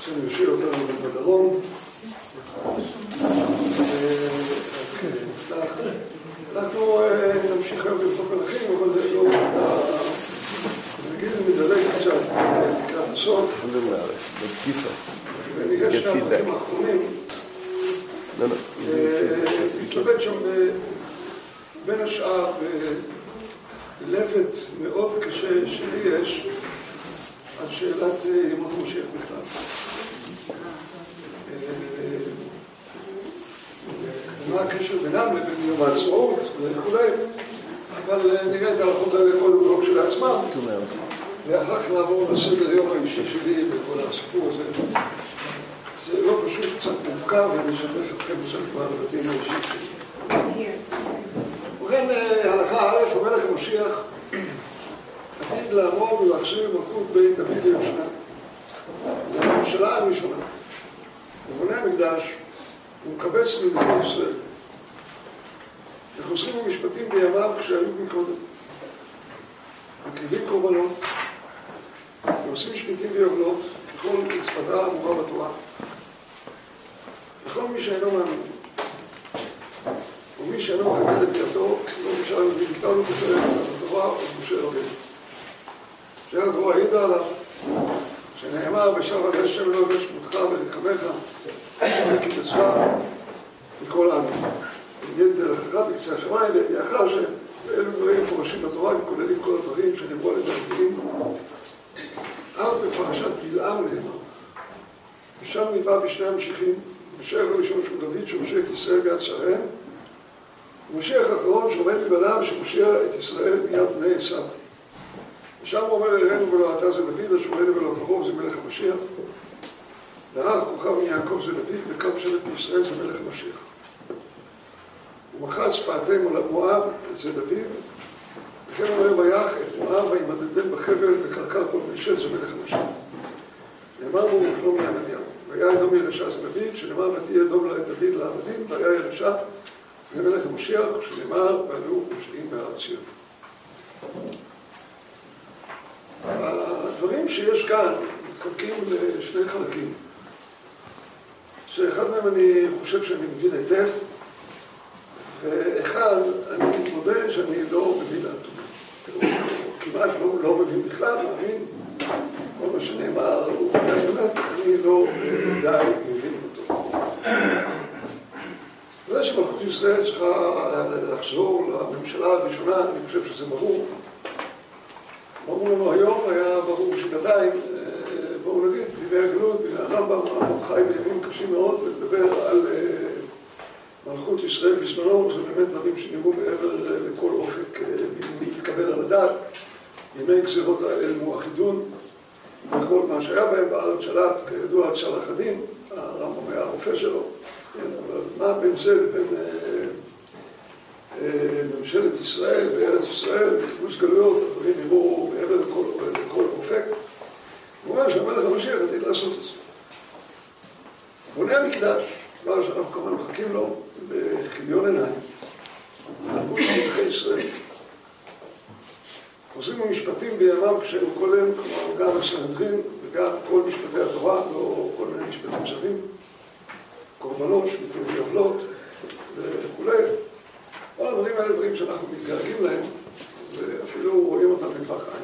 שאני יושב אותנו בדרום. אנחנו נמשיך היום בהלכות מלכים, אבל זה לא... נגיד נדלג קצת לקראת הסוף. וניגש שני הפרקים האחרונים. מתלבט שם בין השאר בלבט מאוד קשה שלי יש על שאלת ימות המשיח בכלל. מה הקשר בינם לבין יום העצמאות וכו', אבל נראה את ההלכות האלה כל בלוק של עצמם, ואחר כך נעבור לסדר יום האישי שלי בכל הסיפור הזה. זה לא פשוט, קצת מורכב, ואני אשתף אתכם קצת בהלכתים האישית שלי. ובכן, הלכה א', המלך המשיח עתיד לעמוד ולהחזיר מלכות בין דוד ליושנה. זו הממשלה הראשונה. ובונה המקדש הוא מקבץ מלכי ישראל. וחוזרים המשפטים בימיו כשהיו מקודם. מקריבים קורבנות, ועושים משפטים ויובלות, ככל מצוותיה האמורה בתורה. וכל מי שאינו מאמין, ומי שאינו מקבל את ידו, לא נשאר וביקר לו בפרק התורה ומשה רבנו. שהתורה העידה עליו, שנאמר בשער על השם לא יבש מותך ולקמך, כי מצווה מכל העמים. יד דרכך בקצה השמיים וידיעך השם, ואלו דברים מפורשים בתורה, וכוללים כל הדברים שנאמרו על ידי הנביאים. אבל בפרשת בלעם נאמר, ושם נקבע בשני המשיחים, משיח הראשון שהוא דוד שמושיע את ישראל ביד שריהם, ומשיח האחרון שעומד מבלעם שמושיע את ישראל ביד בני עשיו. ושם הוא אומר אלינו ולא אתה זה דוד, אשר אלינו ולא קרוב זה מלך המשיח. והר כוכב מיעקב זה דוד, וקו שבט בישראל זה מלך המשיח. ומחץ פעתם מואב זה דוד, וכן אומר ויח את מואב וימדדם בחבל וקרקר כל משת זה מלך המשיח. נאמר בו שלום יעמדיהו, והיה אדום ילשה זה דוד, שנאמר ותהיה אדום דוד לעבדים, והיה ילשה זה מלך המשיח, שנאמר ועלו מושעים בהר ציון. הדברים שיש כאן מתחלקים לשני חלקים, שאחד מהם אני חושב שאני מבין היטב, ואחד אני מתמודד שאני לא מבין לעתום. כמעט לא מבין בכלל, מאמין, כל מה שנאמר הוא באמת, אני לא די מבין אותו. זה שמלכות ישראל צריכה לחזור לממשלה הראשונה, אני חושב שזה ברור. אמרו לנו היום, היה ברור שבעתיים, בואו נגיד, בימי הגלות, בימי הרמב"ם, חי בימים קשים מאוד, ולדבר על מלכות ישראל בזמנו, זה באמת דברים שנראו מעבר לכל אופק להתקבל על הדעת. ימי גזירות האל מואחידון, וכל מה שהיה בהם בארץ שלט, כידוע צלאח א-דין, הרמב"ם היה הרופא שלו. אבל מה בין זה לבין ממשלת ישראל וארץ ישראל, בכיבוש גלויות, הדברים נראו מעבר לכל אופק. הוא אומר שהמלך המשיח עתיד לעשות את זה. בונה המקדש, דבר שאנחנו כמובן מחכים לו בכיליון עיניים, לבוש מלכי ישראל. חוזרים המשפטים בימיו כשהיו קודם, כלומר גם הסנהדרין וגם כל משפטי התורה, לא כל מיני משפטים זרים, קורבנות, שמיטים ויובלות וכו'. כל הדברים האלה דברים שאנחנו מתגעגעים להם, ואפילו רואים אותם מטווח עין.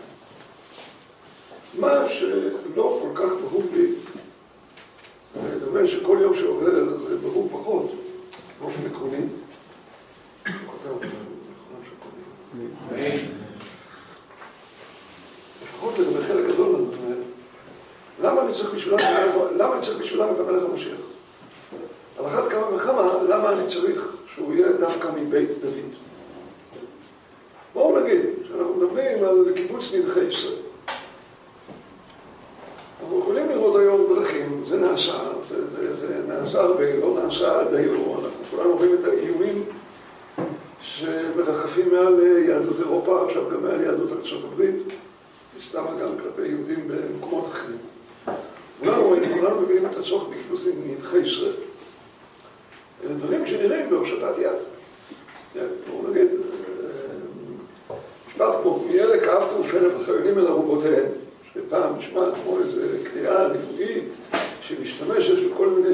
מה שלא כל כך ברור לי, דומה שכל יום שעובר זה ברור פחות, באופן עקרוני. לפחות לגבי חלק גדול מהדברים האלה. למה אני צריך בשבילם את המלך המשיח? על אחת כמה וכמה, למה אני צריך שהוא יהיה דווקא מבית דוד? בואו נגיד שאנחנו מדברים על קיבוץ נדחי ישראל. אנחנו יכולים לראות היום דרכים, זה נעשה הרבה, לא נעשה עד היום. אנחנו כולנו רואים את האיומים שמרחפים מעל יהדות אירופה, עכשיו גם מעל יהדות ארצות הברית, מסתם גם כלפי יהודים במקומות אחרים. כולנו מבינים את הצורך בקיבוץ נדחי ישראל. אלה דברים שנראים בהושטת יד. בואו נגיד, משפט כמו, מאלה כאבתו ופנה וחיילים אל ארובותיהם, שפעם נשמע כמו איזו קריאה נבואית של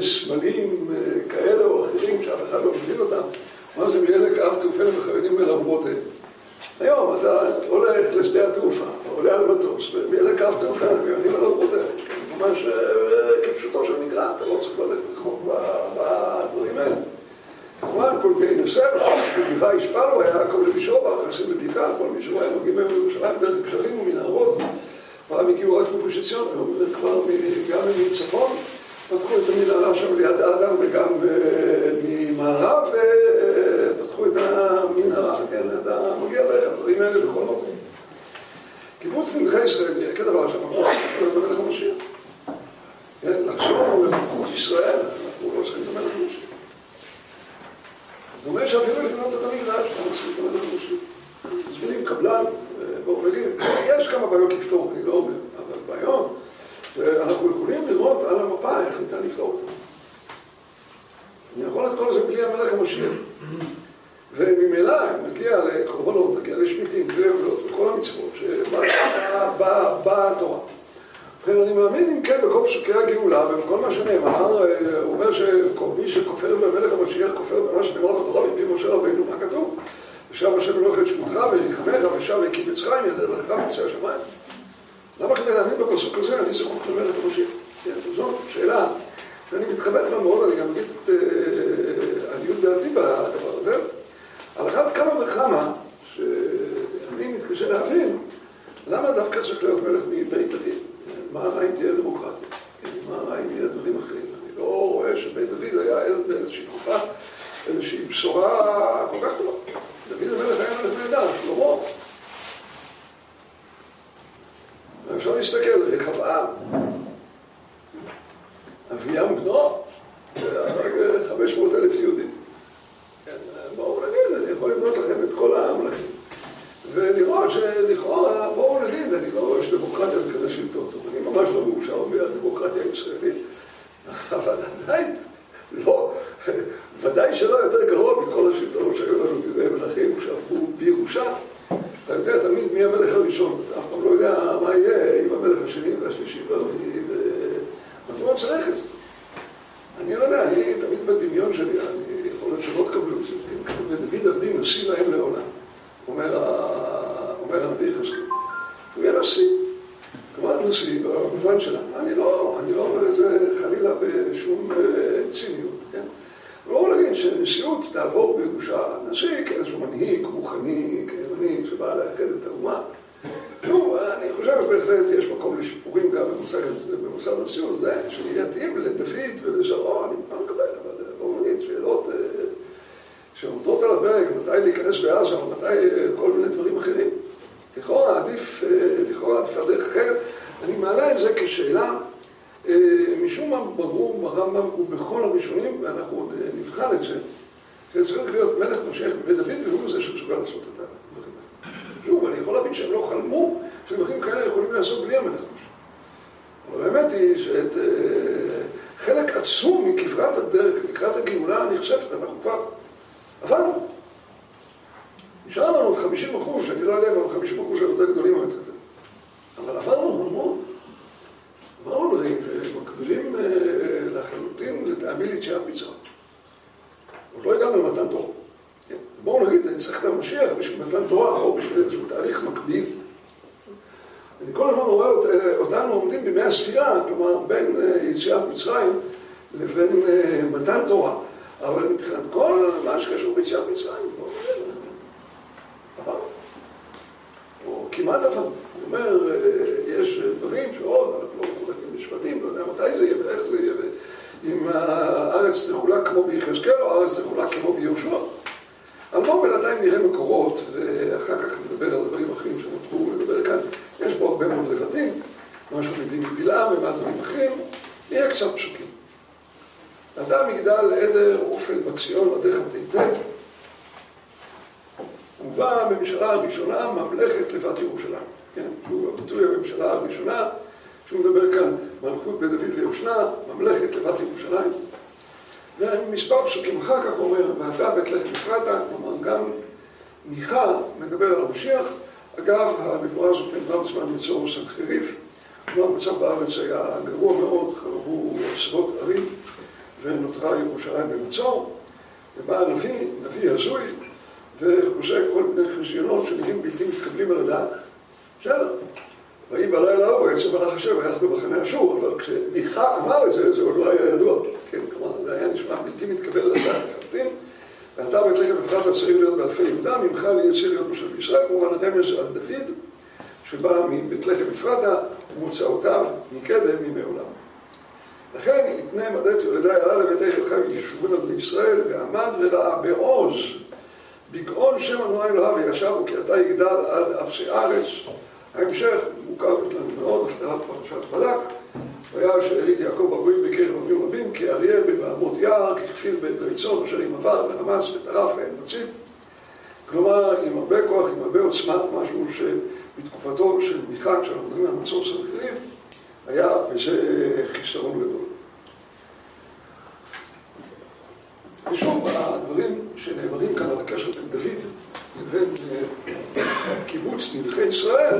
סמלים כאלה או אחרים שאף אחד לא מבין אותם. מה זה מילא כאב תעופה למחיינים אל אמרותיהם? היום אתה הולך לשדה התעופה, עולה על מטוס, ומילא כאב תעופה למחיינים אל אמרותיהם. ממש כפשוטו של מקרא, אתה לא צריך ללכת לחוק בדברים האלה. כמובן, כל מיני נושא, בגבעה השפלו, היה כל מיני שרובה, חסים בבקעה, כל מי שרואה מגיעים היום לירושלים, דרך גשרים ומנהרות. פעם הגיעו רק מגוש עציון, כבר גם מצפון, פתחו את המנהרה שם ליד האדם וגם ממערב, ופתחו את המנהרה, כן, אתה מגיע דרך הדברים האלה בכל מקום. קיבוץ נדחי ישראל, כדבר שם, אנחנו צריכים לדבר לך משיח. כן, לחשוב למלכות ישראל, אנחנו לא צריכים לדבר לך משיח. זאת אומרת שאפילו לבנות את המקדש, אנחנו צריכים לדבר לך משיח. מזמינים קבלן, בואו נגיד, יש כמה בעיות לפתור, אני לא אומר, אבל בעיות שאנחנו יכולים לראות על המפה איך ניתן לפתור אותם. אני יכול את כל זה בלי המלך המשיח. וממילא, אם נגיע לקורבנות, נגיע לשמיטים, וכל המצוות שבאה התורה. ובכן, אני מאמין אם כן בכל פסוקי הגאולה, ובכל מה שנאמר, הוא אומר שכל מי שכופר במלך המשיח כופר במה שנאמר בתורה מפי משה רבינו, מה כתוב? ושב השם אלוהיך את שמותך וליחמך ושב והקים מצרים ידך מצא השמיים. למה כדי להאמין בפסוק הזה אני זקוק למלך המשיח? זאת שאלה שאני מתחבט בה מאוד, אני גם אגיד את עניות דעתי בדבר הזה. על אחת כמה וכמה שאני מתקשה להבין למה דווקא צריך להיות מלך מבית דוד. מה אם תהיה דמוקרטיה? מה אם יהיה דברים אחרים? אני לא רואה שבית דוד היה באיזושהי תקופה איזושהי בשורה כל כך טובה. דוד המלך היה מלך נהדר, שלמה. אפשר להסתכל, רחבעם, אביעם בנו, רק 500,000 יהודים. בואו נגיד, אני יכול לבנות לכם את כל המלכים. ולראות שלכאורה, בואו נגיד, אני לא רואה שדמוקרטיה זה כזה שלטון. אני ממש לא מאושר מהדמוקרטיה הישראלית, אבל עדיין לא, ודאי שלא יותר גרוע מכל השלטונות שהיו לנו בימי מלכים שעברו בירושה. אתה יודע תמיד מי המלך הראשון, אתה אף פעם לא יודע מה יהיה עם המלך השני והשלישי והרביעי, ואתה לא צריך את זה. אני לא יודע, אני תמיד בדמיון שלי, אני יכול להיות שלא תקבלו את זה, ודוד עבדי נשיא להם לעולם, אומר הנביא יחזקאל. הוא יהיה נשיא, כמובן נשיא במובן שלנו. אני לא אומר את זה חלילה בשום ציניות, כן? לא להגיד שנשיאות תעבור בירושה נשיא כאיזשהו מנהיג רוחני, כמנהיג שבא לאחד את האומה. אני חושב בהחלט יש מקום לשיפורים גם במוסד הנשיאות, זה שיתאים לדוד ולזרעו, אני לא מקבל, אבל בואו נגיד שאלות שעומדות על הפרק, מתי להיכנס בעזה או מתי כל מיני דברים אחרים. לכאורה עדיף הדרך אחרת. אני מעלה את זה כשאלה, משום מה ברור ברמב"ם ובכל הראשונים, ואנחנו עוד נבחן את זה, שצריך להיות מלך משיח בבית דוד, והוא זה שמסוגל לעשות את הדברים האלה. שוב, אני יכול להבין שהם לא חלמו שדברים כאלה יכולים לעשות בלי המלך משיח. אבל האמת היא שאת חלק עצום מכברת הדרך, לקראת הגאולה נחשבת, אנחנו כבר עברנו. נשאר לנו 50%, שאני לא יודע, אבל 50% היותר גדולים או יותר. אבל עברנו המון. עברנו דברים שמקבילים לחלוטין לטעמי ליציאת מצרים. עוד לא הגענו למתן תורה. בואו נגיד, אני צריך את המשיח בשביל מתן תורה או בשביל איזשהו תהליך מקביל. אני כל הזמן רואה אותנו עומדים בימי הספירה, כלומר בין יציאת מצרים לבין מתן תורה. אבל מבחינת כל מה שקשור ביציאת מצרים, בואו נגיד, עברנו. או כמעט עברנו. אני אומר, יש דברים שעוד, אנחנו לא הולכים משפטים, לא יודע מתי זה יהיה ואיך זה יהיה, אם הארץ תחולק כמו ביחזקאל או הארץ תחולק כמו ביהושע. אבל בואו בינתיים נראה מקורות, ואחר כך נדבר על דברים אחרים שנותרו לדבר כאן. יש פה הרבה מאוד לבטים, משהו מביא מבלעם ומה דברים אחרים, נראה קצת פסוקים. אתה מגדל עדר אופן בציון עדיך תיתן, ובאה הממשלה הראשונה ממלכת לבת ירושלים. כן, הוא הביטוי הממשלה הראשונה, שהוא מדבר כאן, מלכות בית דוד ויושנה, ממלכת לבת ירושלים. ומספר פסוקים אחר כך אומר, ואתה בית לחם אפרתה, כלומר גם מיכה מדבר על המשיח. אגב, הנבואה הזאת נאמרה בזמן מצור סנחריב. כלומר, המצב בארץ היה גרוע מאוד, חרבו עשרות ערים, ונותרה ירושלים במצור, ובא נביא הזוי, וחושק כל מיני חזיונות שמילים בלתי מתקבלים על הדעת. בסדר. ויהי בלילה ההוא, בעצם מלאך השם היה במחנה אשור, אבל כשמיכה אמר את זה, זה עוד לא היה ידוע. כן, כלומר, זה היה נשמע בלתי מתקבל על הדעת לחלוטין. ואתה בית לחם אפרתה צריך להיות באלפי יהודה, ממך יצא להיות מושל בישראל, כמובן הרמז על דוד, שבא מבית לחם אפרתה, ומוצאותיו מקדם ממעולם. לכן יתנה מדת יולדי עלה לביתי חלקה וישובון על בני ישראל, ועמד וראה בעוז, בגאון שם אדוני אלוהיו וישב, וכי אתה יגדל עד אפסי ארץ. ההמשך מוכר לנו מאוד, הפטרת פרשת בלק, והיה שארית יעקב בגויים בקרב עמים רבים, כאריה בבעמות יער, ככפיר בית צאן, אשר עם עבר ורמס וטרף ואין מציב. כלומר, עם הרבה כוח, עם הרבה עוצמה, משהו שבתקופתו של מיכה, כשאנחנו מדברים על מצור סנחריב, היה בזה חיסרון גדול. ושוב, הדברים שנאמרים כאן על הקשר בין דוד לבין קיבוץ נדחי ישראל,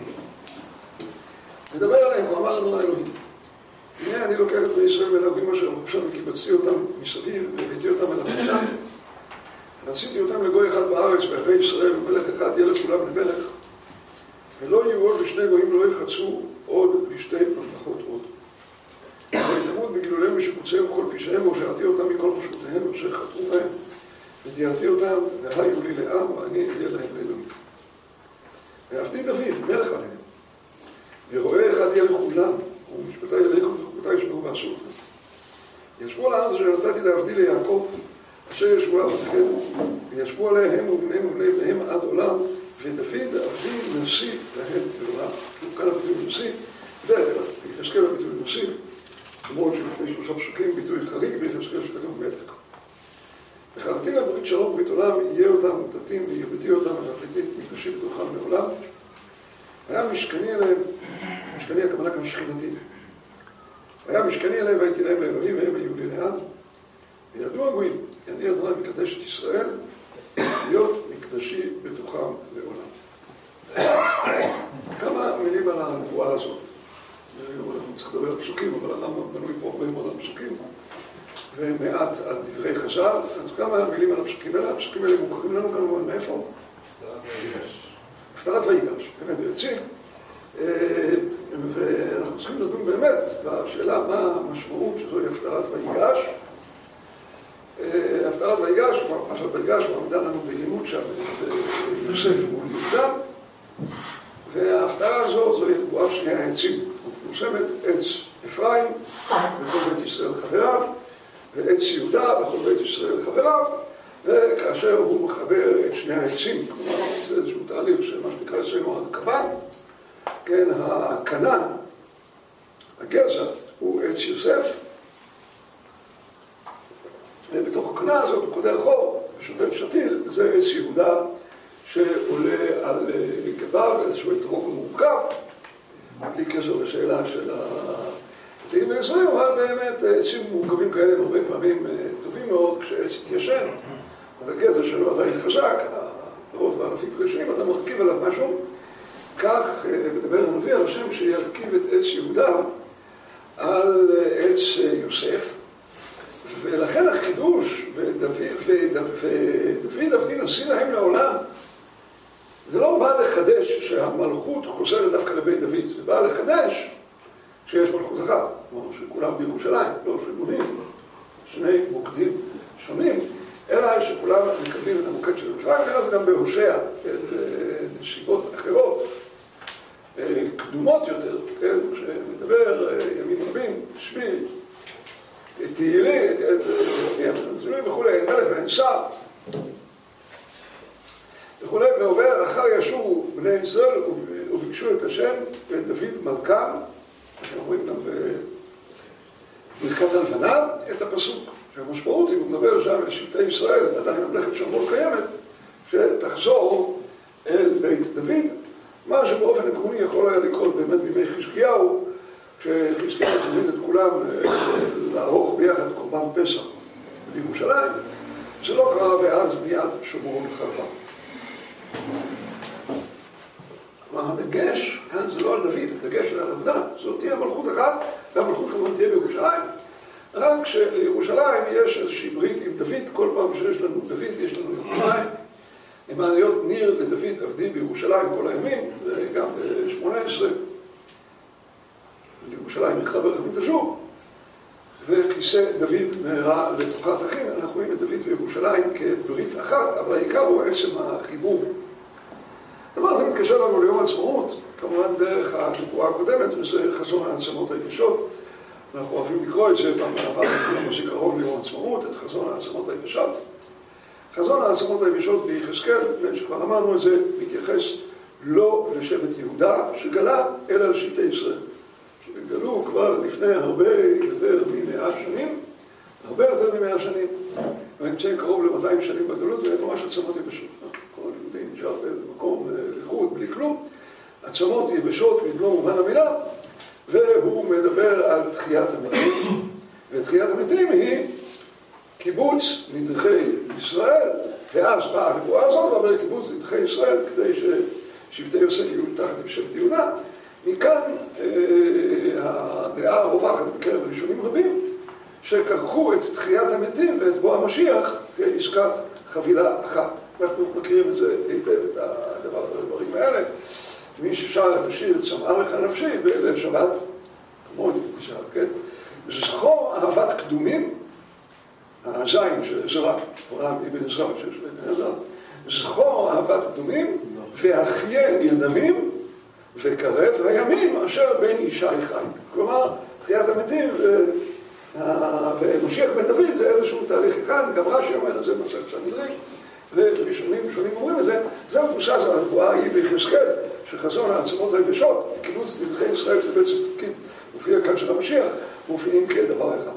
נדבר עליהם, כבר אמר אדוני אלוהים. הנה אני לוקח את בני ישראל ואלוהים אשר עכשיו וקיבצתי אותם מסביב והבאתי אותם אל המדינה. רציתי אותם לגוי אחד בארץ בערי ישראל ומלך אחד ילד כולם למלך, ולא יהיו עוד לשני גויים לא יחצו עוד לשתי ממלכות עוד. ויתמות בגלוליהם ושיפוציהם וכל פשעיהם והושעתי אותם מכל רשעותיהם אשר חטאו בהם ותיארתי אותם והיו לי לעם ואני אהיה להם לאלוהים. ועבדי דוד מלך עליהם ורואה אחד יהיה לכולם ומשפטי ילכו וחוקותי ישמעו ועשו אותם. ישבו על הארץ אשר נתתי לעבדי ליעקב אשר ישבו עבדיכם וישבו עליהם ובניהם ובני בניהם עד עולם ודוד עבדי נשיא להם לעולם. כאן הביטוי נשיא, דרך כלל, ביחזקאל הביטוי נשיא, למרות שלפני 3 פסוקים ביטוי חריג ביחזקאל שכתוב מלך. וחרתי להם ברית שלום וברית עולם, יהיה אותם מוטטים וירבתי אותם וחרתי מקדשים בתוכם לעולם. היה משכני אליהם, משכני הכוונה כאן שכינתי. היה משכני אליהם והייתי להם לאלוהים והם היו לי לעם. וידעו הגויים, כי אני אדוני מקדש את ישראל, להיות מקדשי בתוכם לעולם. כמה מילים על הנבואה הזאת. אנחנו צריכים לדבר על פסוקים, אבל הרמב"ם בנוי פה הרבה מאוד על פסוקים, ומעט על דברי חז"ל. אז כמה מילים על הפסוקים האלה. הפסוקים האלה מוכרים לנו כמובן מאיפה? הפטרת ויגש. באמת ויציג. ואנחנו צריכים לדון באמת בשאלה מה המשמעות שזוהי הפטרת ויגש. הפטרת ויגש, כלומר פרשת ויגש, מעמדה לנו בעימות שם יוסף מול יהודה. וההפטרה הזאת זוהי נבואת שני העצים. מפורסמת עץ אפרים וכל בית ישראל חבריו, ועץ יהודה וכל בית ישראל חבריו, וכאשר הוא מחבר את שני העצים, כלומר זה איזשהו תהליך של מה שנקרא אצלנו הרכבה, כן, הקנה, הגזע, הוא עץ יוסף, ובתוך הקנה הזאת הוא קודר חור ושוטף שתיל, זה עץ יהודה שעולה על גביו איזשהו אתרוג מורכב, בלי קשר לשאלה של התאים הישראלים, אבל באמת עצים מורכבים כאלה הרבה פעמים טובים מאוד כשעץ התיישן, אז הגזע שלו עדיין חזק, הפירות והענפים ראשונים, אתה מרכיב עליו משהו, כך מדבר הנביא על השם שירכיב את עץ יהודה על עץ יוסף, ולכן החידוש ודוד עבדי נשיא להם לעולם, זה לא בא לחדש שהמלכות חוזרת דווקא לבית דוד, זה בא לחדש שיש מלכות אחת, כמו שכולם בירושלים, לא שבונים שני מוקדים שונים, אלא שכולם מקבלים את המוקד של ירושלים, ואז גם בהושע, בנסיבות אחרות, קדומות יותר, כן, שמדבר ימים רבים, שביל, תהילי, וכו', מלך ואין שר, וכולי, ועובר אחר ישובו בני ישראל וביקשו את השם ואת דוד מלכם, שאומרים גם בברכת הלבנה, את הפסוק שהמשמעות היא, הוא מדבר שם לשבטי ישראל, עדיין ממלכת שומרון קיימת, שתחזור אל בית דוד, מה שבאופן עקרוני יכול היה לקרות באמת בימי חזקיהו, כשחזקיהו הזמין את כולם לערוך ביחד קורבן פסח בירושלים, זה לא קרה ואז מיד שומרון חרבה. כלומר, הדגש כאן זה לא על דוד, הדגש על עבודה, זאת תהיה מלכות אחת, והמלכות כמובן תהיה בירושלים, רק שלירושלים יש איזושהי ברית עם דוד, כל פעם שיש לנו דוד יש לנו ירושלים. למען להיות ניר לדוד עבדי בירושלים כל הימים, וגם ב-18. לירושלים יחבר לכם תשוב, וכיסא דוד מהרה לתוכת אחים. אנחנו רואים את דוד וירושלים כברית אחת, אבל העיקר הוא עצם החיבור. דבר הזה מתקשר לנו ליום העצמאות, כמובן דרך הנבואה הקודמת, וזה חזון העצמות היבשות. אנחנו אוהבים לקרוא את זה במעבר הזיכרון ליום העצמאות, את חזון העצמות היבשות. חזון העצמות היבשות ביחזקאל, שכבר אמרנו את זה, מתייחס לא לשבט יהודה שגלה, אלא לשבטי ישראל. שגלו כבר לפני הרבה יותר מ100 שנים, הרבה יותר מ100 שנים. הם נמצאים קרוב ל200 שנים בגלות, והם ממש עצמות יבשות. כל היהודים נשאר באיזה מקום לחוד, בלי כלום. עצמות יבשות מבלום מובן המילה, והוא מדבר על תחיית המתים. ותחיית המתים היא קיבוץ נדחי ישראל, ואז באה הנבואה הזאת, ואומר קיבוץ נדחי ישראל, כדי ששבטי יוסף יהיו תחת שבט יהודה. מכאן הדעה הרווחת בקרב ראשונים רבים, שכרכו את תחיית המתים ואת בוא המשיח כעסקת חבילה אחת. אנחנו מכירים את זה היטב, את הדברים האלה. מי ששר את השיר צמאה לך נפשי בליל שבת, כמוני, נשאר, כן? זכור אהבת קדומים, הזין של עזרא, אברהם אבן עזרא שיש בן עזרא, זכור אהבת קדומים והחיה נרדמים וקרב הימים אשר בין ישי חי. כלומר, תחיית המתים ומשיח בן דוד זה איזשהו תהליך אחד, גם רש"י אומר את זה במסכת סנהדרין, וראשונים אומרים את זה. זה מבוסס על הנבואה ההיא ביחזקאל, שחזון העצמות היבשות, קיבוץ נדחי ישראל, זה בעצם תפקיד, מופיע כאן של המשיח, מופיעים כדבר אחד.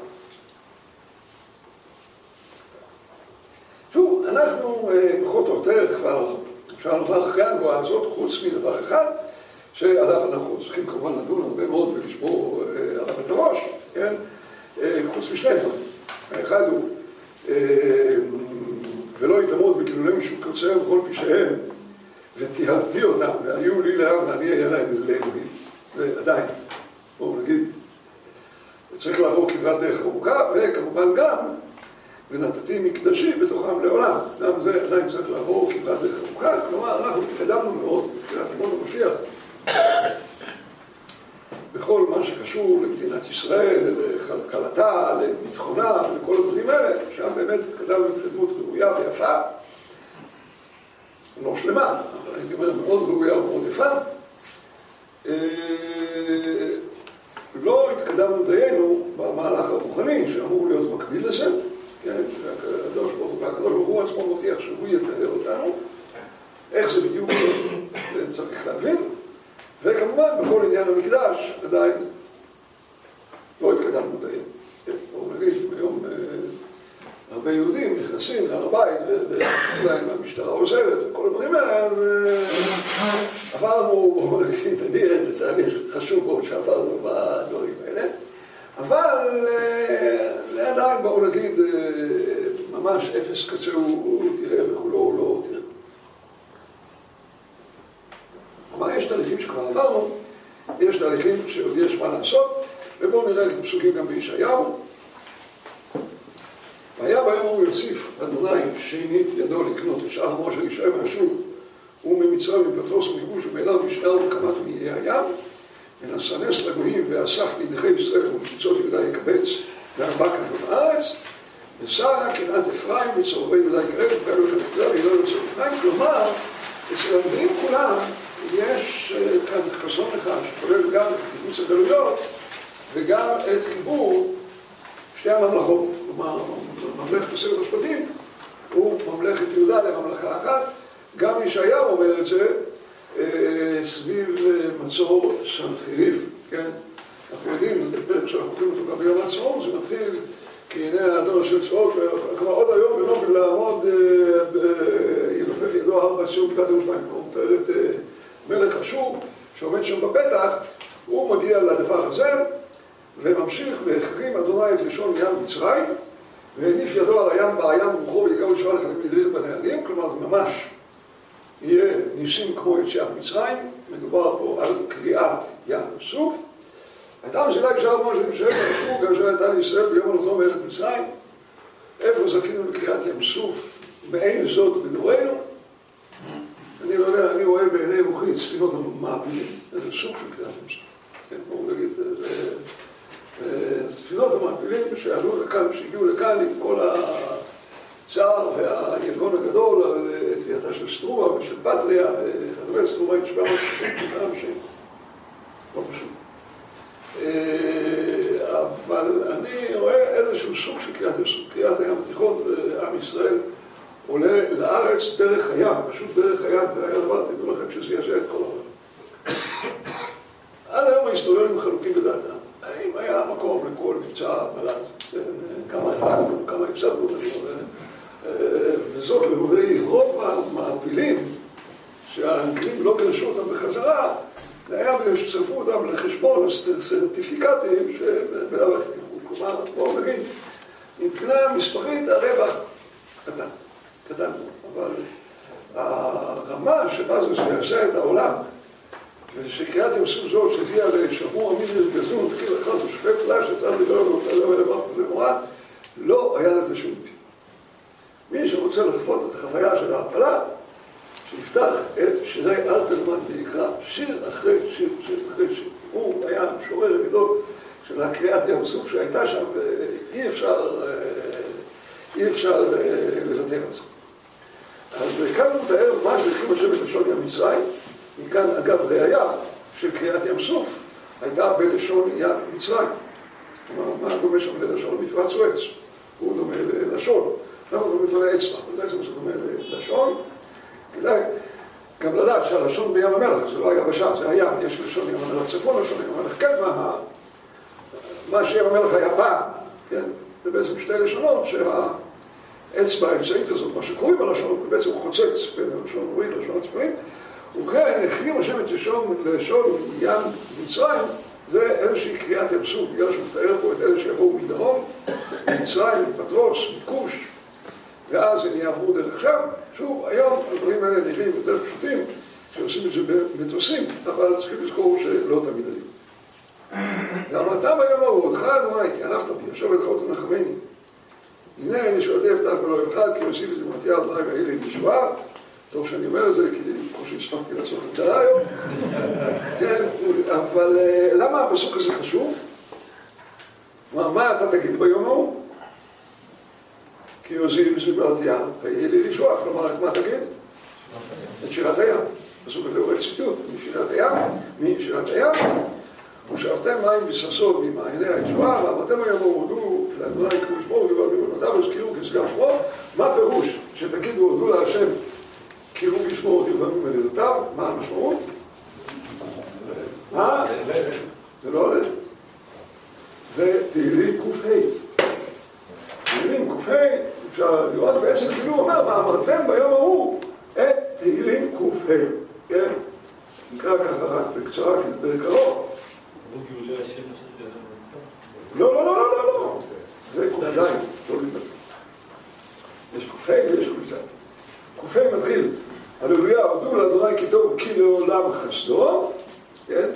שוב, אנחנו פחות או יותר כבר, אפשר לומר אחרי הנבואה הזאת, חוץ מדבר אחד, שעליו אנחנו צריכים כמובן לדון הרבה מאוד ולשבור עליו את הראש, כן? חוץ משני דברים. האחד הוא, ולא יתעמוד בגלולי משוק קרציהם וכל פשעיהם, ותיהרתי אותם, והיו לי לעם ואני אהיה להם לאלוהים. ועדיין, בואו נגיד, צריך לעבור כברת דרך ארוכה, וכמובן גם, ונתתי מקדשי בתוכם לעולם. גם זה עדיין צריך לעבור כברת דרך ארוכה, כלומר, אנחנו התקדמנו מאוד מבחינת ימות המשיח. בכל מה שקשור למדינת ישראל, לכלכלתה, לביטחונה, לכל הדברים האלה, שם באמת התקדמנו התקדמות ראויה ויפה. לא שלמה, אבל הייתי אומר מאוד ראויה ומאוד יפה. לא התקדמנו דיינו במהלך הרוחני שאמור להיות מקביל לזה, כן? הקדוש ברוך הוא עצמו מבטיח שהוא יתאר אותנו. איך זה בדיוק צריך להבין. וכמובן בכל עניין המקדש עדיין לא התקדמנו דיינו. בואו נגיד ביום הרבה יהודים נכנסים להר הבית ולהם המשטרה עוזרת וכל הדברים האלה, אז עברנו, בואו נגיד, תדיר את תהליך חשוב מאוד שעברנו בדברים האלה, אבל עדיין בואו נגיד ממש אפס קצה הוא תראה וכולו הוא לא תראה. כלומר יש תהליכים שכבר עברנו, יש תהליכים שעוד יש מה לעשות, ובואו נראה את הפסוקים גם בישעיהו. והיה ביום הוא יוסיף אדוני שנית ידו לקנות את שאר עמו של ישעיה מאשור וממצרים מפטרוס ומגוש ומאליו משאר וקמת מאיי הים ונסנס לגויים ואסף לידי ישראל ומחיצות יהודה יקבץ וארבע כנפות הארץ ושרה קנאת אפרים וצוררי יהודה יקרב וכאלו לכם הכלל ידו לצור אפרים. כלומר, אצל הנביאים כולם יש כאן חזון אחד שכולל גם את קיבוץ הגלויות וגם את חיבור שתי הממלכות. כלומר, ממלכת 10 השבטים הוא ממלכת יהודה לממלכה אחת. גם ישעיהו אומר את זה סביב מצור סנחריב, כן? אנחנו יודעים, זה פרק שאנחנו קוראים אותו גם ביום העצמאות, זה מתחיל כי הנה האדון אשר צבאות, כלומר עוד היום בנובל לעמוד ילופף ידו הר בציון בקעת ירושלים. הוא מתאר את מלך אשור שעומד שם בפתח, הוא מגיע לדבר הזה וממשיך והחרים אדוני את לשון ים מצרים והניף ידו על הים בעיים רוחו ויקראו ישוע לכם מדריך בנהלים. כלומר זה ממש יהיה ניסים כמו יציאת מצרים. מדובר פה על קריאת ים סוף. הייתה מסילה ישר כמו שנשאר בנשור כאשר הייתה על ישראל ביום הולכו מארץ מצרים, איפה זכינו לקריאת ים סוף, מעין זאת בדורנו? אני לא יודע, אני רואה בעיני רוחי ספינות המעפילים, איזה סוג של קריאת ים סוף. כן, בואו נגיד, ספינות המעפילים שעלו לכאן, שהגיעו לכאן עם כל הצער והארגון הגדול על תביעתה של סטרומה ושל פטריה, וכדומה, סטרומה עם 760 אנשים. לא פשוט. אבל אני רואה איזשהו סוג של קריאת ים סוף, קריאת הים התיכון, ועם ישראל עולה לארץ דרך הים, פשוט דרך הים, והיה דבר, תדעו לכם שזה יעשה את כל העולם. עד היום ההיסטוריונים חלוקים בדעתם. האם היה מקום לכל מבצע מל"ט, כמה הפקנו, כמה הפסדנו, וזאת לימודי רוב המעפילים, שהאנגלים לא גרשו אותם בחזרה, זה היה בגלל שצרפו אותם לחשבון סרטיפיקטים שבלאו הכי. כלומר, בואו נגיד, מבחינה מספרית הרווח קטן, אבל הרמה שבה זה יעשה את העולם, ושקריאת ים סוף זאת שהגיעה לשבוע מיני גזון, תקיל אחד ושפט לה שצריך לדבר למורה, לא היה לזה שום פי. מי שרוצה לחוות את החוויה של ההפלה, שיפתח את שירי אלתרמן ויקרא שיר אחרי שיר, שיר אחרי שיר. הוא היה המשורר הגדול של הקריאת ים סוף שהייתה שם, ואי אפשר לוותר על זה. אז כאן הוא מתאר מה שהתחיל לשבת לשון ים מצרים, מכאן אגב ראיה של קריאת ים סוף הייתה בלשון ים מצרים. מה דומה שם ללשון? מפרץ סואץ. הוא דומה ללשון. למה דומה אותו לאצבע? בעצם זה דומה ללשון. כדאי גם לדעת שהלשון בים המלח זה לא היה בשעה, זה הים. יש לשון ים המלח צפון, לשון ים המלח כן, מה שים המלח היה פעם. כן? זה בעצם שתי לשונות שהאצבע האמצעית הזאת, מה שקוראים בלשון, בעצם הוא חוצץ בין הלשון הרואית ללשון הצפונית. וכן, החרים השם את לשון ים מצרים, זה איזושהי קריאת ים סוף, בגלל שהוא מתאר פה את אלה שיבואו מדרום, מצרים, מפטרוס, מכוש, ואז הם יעברו דרך שם. שוב, היום הדברים האלה נראים יותר פשוטים, שעושים את זה במטוסים, אבל צריכים לזכור שלא תמיד היו. ואמרתם היום ההוא, לך אדוני, כי ענפת בי, עכשיו אליך אותי נחמני. הנה אני שואלתי הבטח ולא אחד, כי יוסיף את זה במתיע אדוני והאלה עם ישועה. טוב שאני אומר את זה, כי כמו שהספקתי לעשות את זה היום. כן, אבל למה הפסוק הזה חשוב? מה אתה תגיד ביום ההוא? כי יוזיב זיברתיה, ויהיה לי לישוע. כלומר, מה תגיד? את שירת הים. פסוק הזה הוא ציטוט משירת הים. ושאבתם מים וששון ממעייני הישועה, ואמרתם היום הודו לאדוני יקראו שמו ובעלים בנותיו והזכירו כסגן שמו. מה פירוש שתגידו הודו להשם קראו בשמו ובעלים בנותיו? מה המשמעות? מה? זה לא עולה. זה תהילים ק"ה. תהילים ק"ה, אפשר לראות בעצם כאילו הוא אומר, ואמרתם ביום ההוא את תהילים ק"ה. כן? נקרא ככה רק בקצרה, בקרוב. לא. זה ק"ז, לא להתבלבל. יש ק"ה ויש ק"ז. ק"ה מתחיל, הללויה, הודו לאדוני כי טוב כי לעולם חסדו. כן?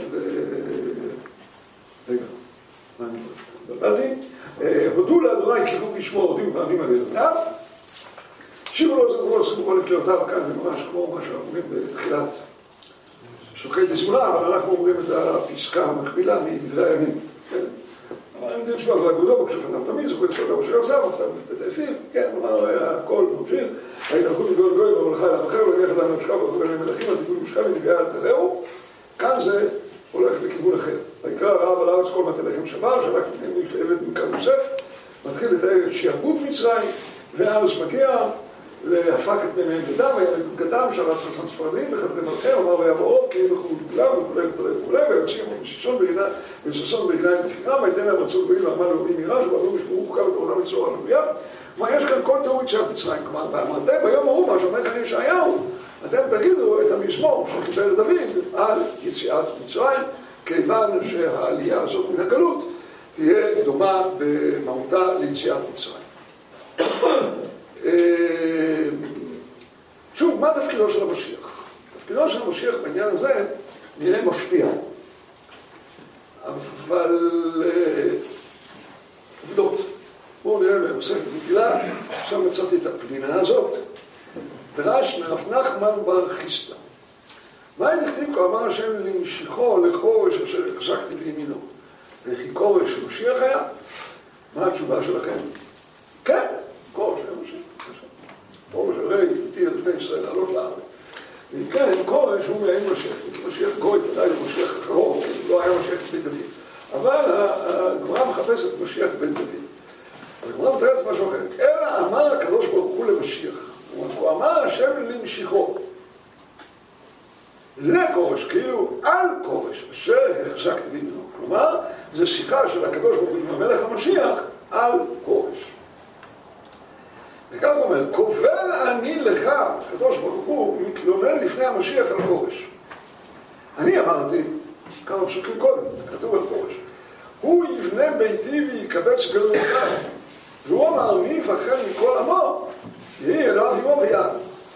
רגע, מה אני בלבלתי? הודו לאדוני כי הוא בשמו הודיעו פעמים על ילדיו. שירו לו זכרו זכרו כל נפלאותיו, כאן זה ממש כמו מה שאנחנו אומרים בתחילת פסוקי תזמורה, אבל אנחנו אומרים את הפסקה המקבילה מדברי הימים. אבל אני יודע שמה, והגודו בקשו פניו תמיד, זכו את זכותיו אשר עשה, מפתיו מתפתי פיו, כן, כלומר, הכל ממשיך, ההתארכות מגול גוי, ומלכה אל המחר, ולכת על המשקע, ולכת על המלכים, על תיקון משקע, ונגעה על תדעו. כאן זה הולך לכיוון אחר. ויקרא הרעב על הארץ כל מטה לחם שבר, שלק מפניהם איש לעבד מכאן יוסף, מתחיל לתאר את שיעבוד מצרים, ואז מגיע להפק את מימיהם בדם, ויעמד בגדם, שרץ חלפן ספרדים, וחדרי מלכם, אמר ויבואו, כי הם יכולו בגלם, וכו', ויוצאים בששון בגניים בפינם, ויתן להם רצון גויים ועמל לאומי מירש, ועלו משמעו חוקה ותורתם לצור הללויה. כלומר, יש כאן כל תיאור יציאת מצרים. כלומר, ואמרתם ביום ההוא, מה שאומר כאן ישעיהו, אתם תגידו את המזמור שקיבל דוד על יציאת מצרים, כיוון שהעלייה הזאת מן הגלות תהיה דומה במהותה ליציאת מצרים. שוב, מה תפקידו של המשיח? תפקידו של המשיח בעניין הזה נראה מפתיע. אבל בואו נראה במסכת מגילה, עכשיו מצאתי את הפנינה הזאת. דרש מרב נחמן בר חיסדא. מה נכתיב כה אמר השם למשיכו לכורש אשר החזקתי בימינו? וכי כורש משיח היה? מה התשובה שלכם? כן, כורש היה משיח. כורש הרי איתי על בני ישראל לעלות לארץ. ואם כן, כורש הוא מעין משיח. משיח גוי ודאי למשיח אחרון, לא היה משיח בן דוד. אבל הגמרא מחפשת משיח בן דוד. הגמרא מתארת משהו אחר. אלא אמר הקדוש ברוך הוא למשיח. הוא אמר השם למשיכו. לכורש, כאילו על כורש, אשר החזקתי בימינו. כלומר, זו שיחה של הקדוש ברוך הוא עם המלך המשיח על כורש. וכך הוא אומר, קובל אני לך, הקדוש ברוך הוא מתלונן לפני המשיח על כורש. אני אמרתי, כמה פסוקים קודם, כתוב על כורש, הוא יבנה ביתי ויקבץ גלויותיו. והוא אמר, מי יפחד מכל עמו, יהי אליו עמו ויד.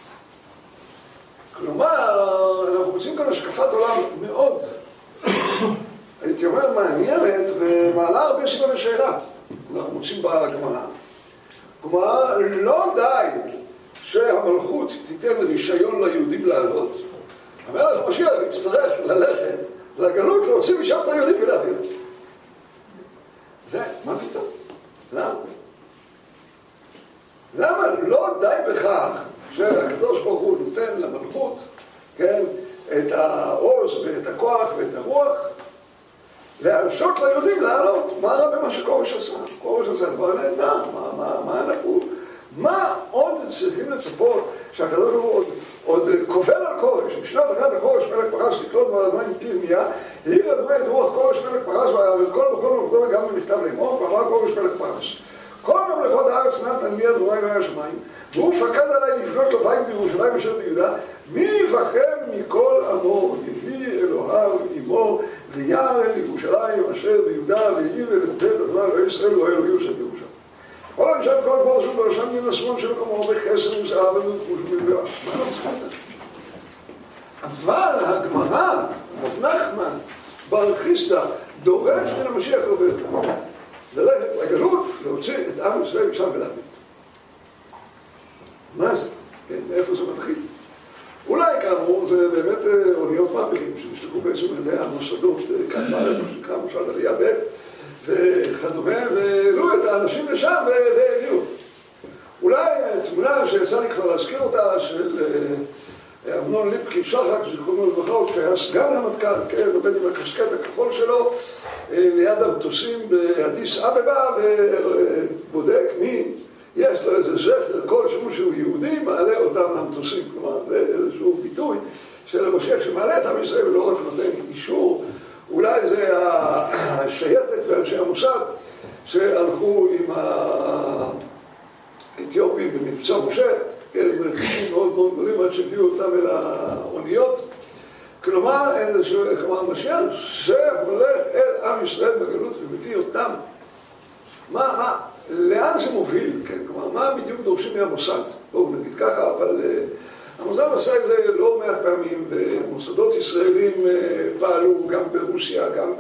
כלומר, אנחנו רוצים כאן השקפת עולם מאוד, הייתי אומר, מעניינת ומעלה הרבה סימן השאלה. אנחנו מוצאים בגמרא. כלומר, לא די שהמלכות תיתן רישיון ליהודים לעלות. המלך המשיח יצטרך ללכת לגלות, להוציא משם את היהודים ולהביא. זה, מה פתאום? למה? למה לא די בכך שהקדוש ברוך הוא נותן למלכות, כן, את העוז ואת הכוח ואת הרוח, להרשות ליהודים לעלות? מה רע במה שכורש עשה? כורש עשה דבר נהדר, מה עוד צריכים לצפות שהקדוש ברוך הוא עוד קובל על כורש? בשנת אחת לכורש מלך פרס לקלוט מהמים פירמיה, העיר אדמה את רוח כורש מלך פרס וכל מקום מלכותו וגם במכתב לאמור, ואמר כורש מלך פרס. כל ממלכות הארץ נתן לי אדוני מהשמיים, והוא פקד עליי לבנות לו בית בירושלים אשר ביהודה, מי יפחד מכל עמו, יביא אלוהיו עמו, וירא אל ירושלים אשר ביהודה, והעיר אל בית אדוני אלוהי ישראל ואלוהי יוסף בירושלים. כל אנשי כל דבר שוב בראשם ינשאון של מקומו בכסר וזהב ומלכוש ומלבש. מה לא צריכים את זה? אבל הגמרא, רב נחמן בר חיסדא, דורש מן המשיח הרבה יותר. ללכת לגלות, להוציא את עם ישראל משם ולהביא. מה זה? כן, מאיפה זה מתחיל? אולי כאמור זה באמת אוניות מהפכים שנשלחו בעצם אלי המוסדות כאן בארץ, מה שנקרא מוסד עלייה ב' וכדומה, והעלו את האנשים לשם והגיעו. אולי תמונה שיצא לי כבר להזכיר אותה של אמנון ליפקין שחק, שקוראים לו לברכה, הוא היה סגן המטכ"ל, כן, עובד עם הקסקט הכחול שלו, ליד המטוסים באדיס אבבה, ובודק מי יש לו איזה זכר, כל שהוא יהודי, מעלה אותם למטוסים. כלומר, זה איזשהו ביטוי של המשיח שמעלה את עם ישראל ולא רק נותן אישור. אולי זה השייטת ואנשי המוסד שהלכו עם האתיופים במבצע משה, כן, מרחקים מאוד מאוד גדולים עד שהביאו אותם אל האוניות. כלומר, המשיח שהולך אל עם ישראל בגלות ומביא אותם. לאן זה מוביל? כן, כלומר, מה בדיוק דורשים מהמוסד? בואו נגיד ככה, אבל המוסד עשה את זה לא מעט פעמים, ומוסדות ישראלים פעלו גם ברוסיה, גם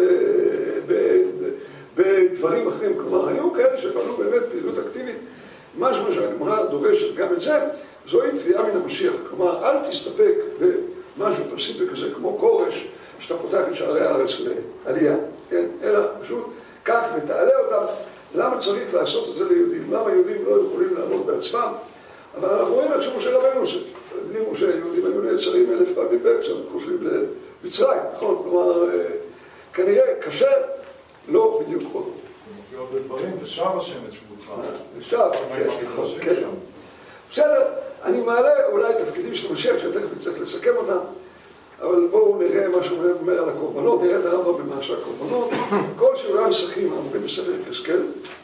בדברים אחרים. כלומר, היו כאלה שפעלו באמת פעילות אקטיבית. משהו שהגמרא דורשת גם את זה, זוהי תביעה מן המשיח. כלומר, אל תסתפק במשהו פסיבי כזה, כמו כורש, שאתה פותח את שערי הארץ לעלייה, כן? אלא פשוט כך ותעלה אותם. למה צריך לעשות את זה ליהודים? למה יהודים לא יכולים לעמוד בעצמם? אבל אנחנו רואים איך שמשה רבנו עושה. בלי משה, יהודים היו נעצרים 1000 פעמים באמצע, חושבים למצרים, נכון? כלומר, כנראה קשה, לא בדיוק פה. מופיעות בדברים, ושב השם את שבותך. ושב, כן. בסדר, אני מעלה אולי תפקידים של המשיח, שתכף נצטרך לסכם אותם, אבל בואו נראה מה שהוא אומר על הקורבנות, נראה את הרמב"ם במעשה הקורבנות. כל שיעורי המסכים האמורים בספר יחזקאל,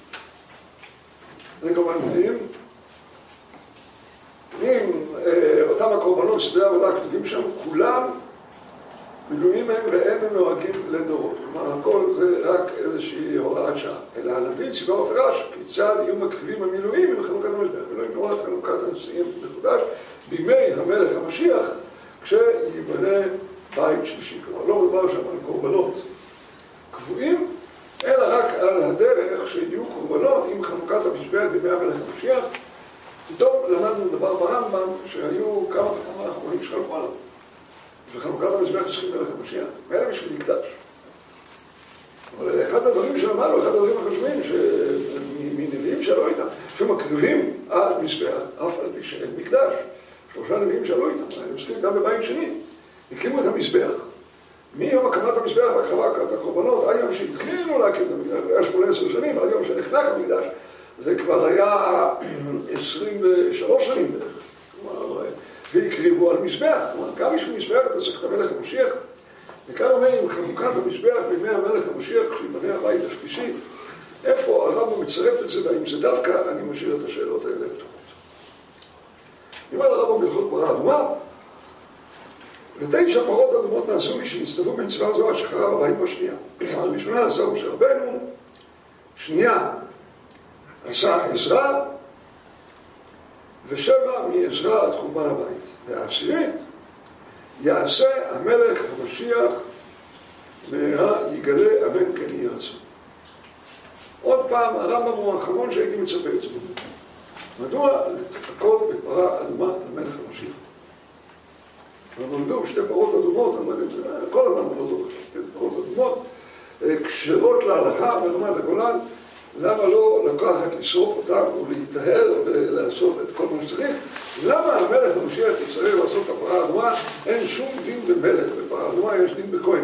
זה כמובן מביאים. אם אותם הקורבנות, סדרי העבודה הכתובים שם, כולם מילואים הם ואין הם נוהגים לדורות. כלומר, הכל זה רק איזושהי הוראת שעה. אלא הנביא ציווה ומפורש, כיצד יהיו מקריבים המילואים עם חנוכת המזבח. אלוהים נורא חנוכת הנשיאים מחודש בימי המלך המשיח, כשיבנה בית שלישי. כלומר, לא מדובר שם על קורבנות קבועים, אלא רק על הדרך שיהיו קורבנות עם חנוכת חנוכת המזבח בימי המלך המשיח, פתאום למדנו דבר ברמב"ם שהיו כמה וכמה אחרונים שחלקו עליו. וחנוכת המזבח צריכים מלך המשיח, מלך בשביל מקדש. אבל אחד הדברים שלמדנו, אחד הדברים החשובים, מנביאים שלו איתם, שמקריבים על מזבח, אף על פי שאין מקדש. 3 נביאים שלו איתם, הם עושים גם בבית שני, הקימו את המזבח. מיום הקמת המזבח והקרבת הקורבנות, עד יום שהתחילו להקים את המקדש, היה 18 שנים, עד יום שנחנק המקדש, זה כבר היה 23 שנים בערך. כלומר, והקריבו על מזבח, כלומר, גם בשביל מזבח אתה צריך את המלך המשיח. וכאן אומר, עם חנוכת המזבח בימי המלך המשיח, כשיבנה הבית השלישי, איפה הרמב"ם מצרף את זה, והאם זה דווקא, אני משאיר את השאלות האלה פתוחות. אני אומר לרמב"ם בהלכות פרה אדומה, 9 פרות אדומות נעשו לי שנסתדו במצווה זו עד שחרב הבית בשנייה. הראשונה עשה משה רבנו, שנייה עשה עזרא, ו7 מעזרא עד חורבן הבית. והעשירית יעשה המלך המשיח מהרה יגלה אמן כן יהיה רצון. עוד פעם, הרמב"ם הוא האחרון שהייתי מצפה את זה. מדוע לחכות בפרה אדומה למלך המשיח? נולדו 2 פרות אדומות, כל הזמן נולדו 2 פרות אדומות, כשרות להלכה ברמת הגולן, למה לא לקחת לשרוף אותם ולהיטהר ולעשות את כל מה שצריך? למה המלך המשיח יצטרך לעשות את הפרה האדומה? אין שום דין במלך, בפרה אדומה יש דין בכהן.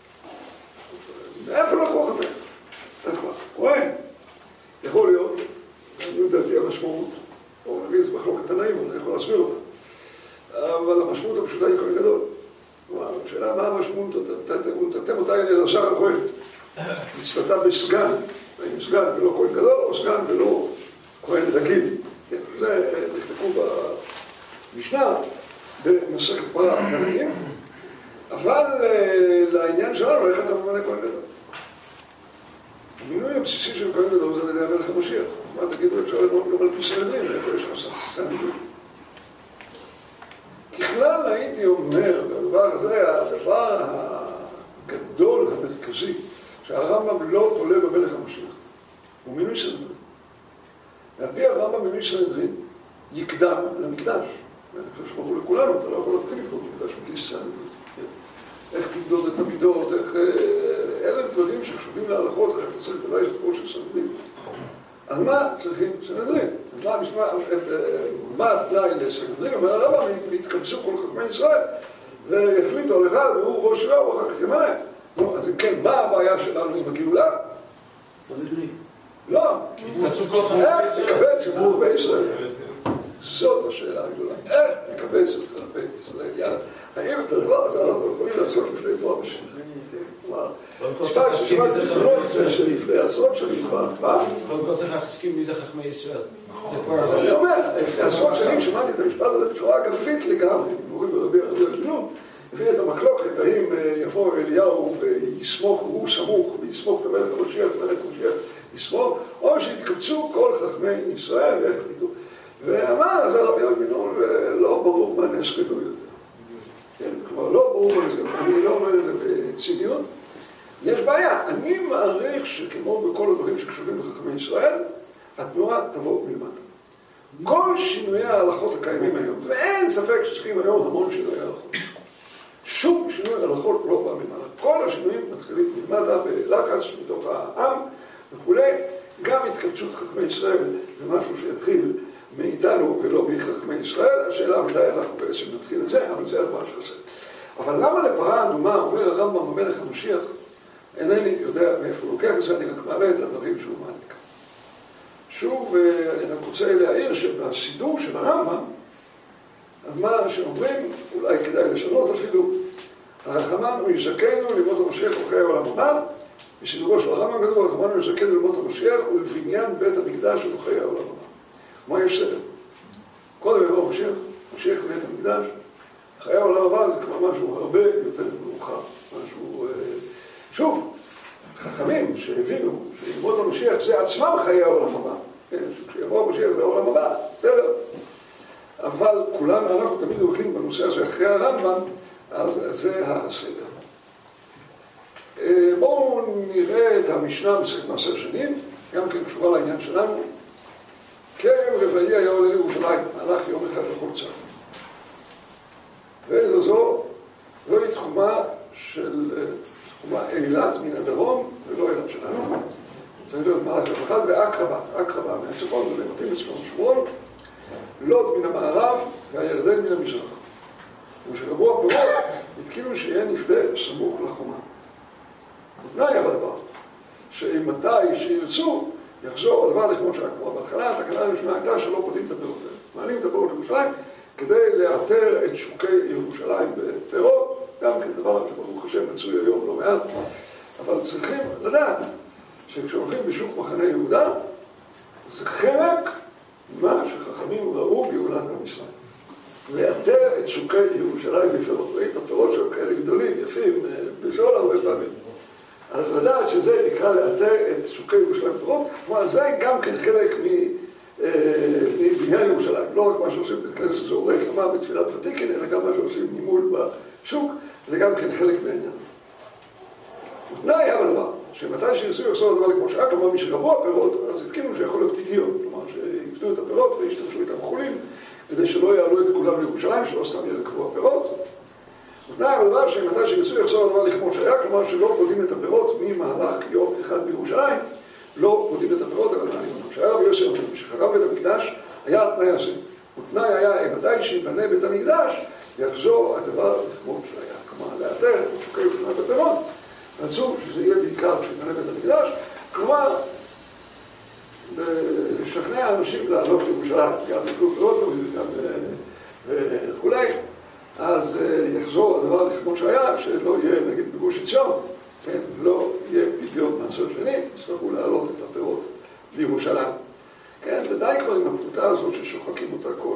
איפה לקוח המלך? איפה? כהן. יכול להיות, אני יודעתי המשמעות, או נגיד זה מחלוקת תנאים, אני יכול להסביר אותה. אבל המשמעות הפשוטה היא כהן גדול. כלומר, השאלה מה המשמעות, תתם אותה אל אלעזר הכהן. מצוותה בסגן, האם סגן ולא כהן גדול, או סגן ולא כהן רגיל. זה נכתבו במשנה, במסכת פרה תנאים. אבל לעניין שלנו, איך אתה ממנה כהן גדול? המינוי הבסיסי של כהן גדול זה על ידי המלך המשיח. מה תגידו, אפשר לנהוג גם על פי סנהדרין, איפה יש לך סנהדרין? ככלל הייתי אומר, הדבר הזה, הדבר הגדול המרכזי, שהרמב"ם לא תולה במלך המשיח, הוא מינוי סנהדרין. ועל פי הרמב"ם מינוי סנהדרין יקדם למקדש. אני חושב שברור לכולנו, אתה לא יכול להתחיל לבנות מקדש מכיס סנהדרין. איך תמדוד את המידות, איך... אלה דברים שקשורים להלכות, איך אתה צריך לדעת את כל של סנהדרין. אז מה צריכים סנהדרין? מה התנאי לסנהדרין? אומר הרמב"ם, התכנסו כל חכמי ישראל והחליטו על אחד, והוא ראש רע, הוא אחר כך ימנה. אז אם כן, מה הבעיה שלנו עם הגאולה? סנהדרין. לא. איך תקבץ את חכמי ישראל? זאת השאלה הגדולה. איך תקבץ את חכמי ישראל? יאללה, האם את הדבר הזה אנחנו יכולים לעשות לפני תואר בשביל? שפק ששמעתי זכרונות שלפני עשרות שנים כבר, מה? קודם כל צריך להסכים מי זה חכמי ישראל. אני אומר, לפני עשרות שנים שמעתי את המשפט הזה בצורה גבית לגמרי, מורים ורבי הג'נון, הביא את המחלוקת, האם יבוא אליהו ויסמוך, הוא סמוך, ויסמוך את המלך המשיח, המלך המשיח יסמוך, או שיתקבצו כל חכמי ישראל והחליטו. ואמר, זה רבי הג'נון, ולא ברור מה נס גדול יותר. כלומר, לא ברור מה נס גדול, אני לא אומר את זה בציניות. יש בעיה, אני מעריך שכמו בכל הדברים שקשורים לחכמי ישראל, התנועה תבוא מלמטה. כל שינויי ההלכות הקיימים היום, ואין ספק שצריכים היום המון שינויי ההלכות. שום שינוי ההלכות לא בא מלמטה. כל השינויים מתחילים מלמטה בלחץ מתוך העם וכו'. גם התקבצות חכמי ישראל זה משהו שיתחיל מאיתנו ולא מחכמי ישראל. השאלה מתי אנחנו בעצם נתחיל את זה, אבל זה הדבר שחסר. אבל למה לפרה אדומה, אומר הרמב"ם המלך המשיח, אינני יודע מאיפה הוא לוקח את זה, אני רק מעלה את הדברים שהוא מעלה כאן. שוב, אני רק רוצה להעיר שבסידור של הרמב"ם, אז מה שאומרים, אולי כדאי לשנות אפילו, הרחמן הוא יזכנו למות המשיח וחיי העולם הבא, בסידורו של הרמב"ם כתוב, הרחמן הוא יזכנו למות המשיח ולבניין בית המקדש וחיי העולם הבא. מה יש סדר? קודם יבוא המשיח, המשיח בית המקדש, חיי העולם הבא זה כבר משהו הרבה יותר מאוחר, משהו... שוב, חכמים שהבינו שימות המשיח זה עצמם חיי העולם הבא. כשיבוא המשיח זה העולם הבא, בסדר. אבל כולנו, אנחנו תמיד הולכים בנושא הזה אחרי הרמב"ם, אז זה הסדר. בואו נראה את המשנה מסכת מעשר שנים, גם כן קשורה לעניין שלנו. רפאי היה עולה לירושלים, הלך יום אחד לכל צד. והעיר הזו לא היא תחומה אילת מן הדרום, ולא אילת שלנו. צריך להיות מהלך אחד, ועקרבה מהצפון, זה מתאים לצפון שומרון, לוד מן המערב והירדן מן המזרח. ושרבו הפירות התקינו שיהיה נפדה סמוך לחומה. תנאי אבל דבר, שמתי שירצו, יחזור הדבר לכמות שהיה כמו. בהתחלה התקנה הראשונה הייתה שלא פודים את הפירות האלה. מעלים את הפירות לירושלים כדי לאתר את שוקי ירושלים בפירות, גם כן דבר שברוך השם מצוי היום לא מעט, אבל צריכים לדעת שכשהולכים בשוק מחנה יהודה, זה חלק מה שחכמים ראו גאולת עם ישראל. לאתר את שוקי ירושלים בפירות. ראית הפירות שהם כאלה גדולים, יפים, בשביל הרבה פעמים. אז לדעת שזה נקרא לאתר את שוקי ירושלים בפירות, כלומר זה גם כן חלק מבניין ירושלים. לא רק מה שעושים בכנסת זוהרי חמה בתפילת ותיקין, אלא גם מה שעושים נימול בשוק, זה גם כן חלק מהעניין. תנאי היה בדבר, שמתי שירצו יחזור לדבר לכמו שהיה, כלומר מי שרבו הפירות, אז התקינו שיכול להיות פדיון, כלומר שיפדו את הפירות וישתמשו איתם חולים, כדי שלא יעלו את כולם לירושלים, שלא סתם יהיה לקבוע פירות. תנאי היה בדבר שמתי שירצו יחזור לדבר לכמו שהיה, כלומר שלא פודים את הפירות ממהלך יום אחד בירושלים, לא פודים את הפירות, אלא מעלים אותם. שהיה רבי יוסי אומר, משחרב בית המקדש, היה התנאי הזה. ותנאי היה, מתי שיבנה בית המקדש, יחזור הדבר לכמו שהיה. כלומר, לאתר את שוקי ירושלים בפירות, רצו שזה יהיה בעיקר שיבנה בית המקדש, כלומר, לשכנע אנשים לעלות לירושלים, גם לקלוט לאוטו וגם וכולי, אז יחזור הדבר לכמו שהיה, שלא יהיה נגיד בגוש עציון, כן, לא יהיה פדיון מעשר שני, יצטרכו להעלות את הפירות לירושלים. כן, ודי כבר עם הפרוטה הזאת ששוחקים אותה כל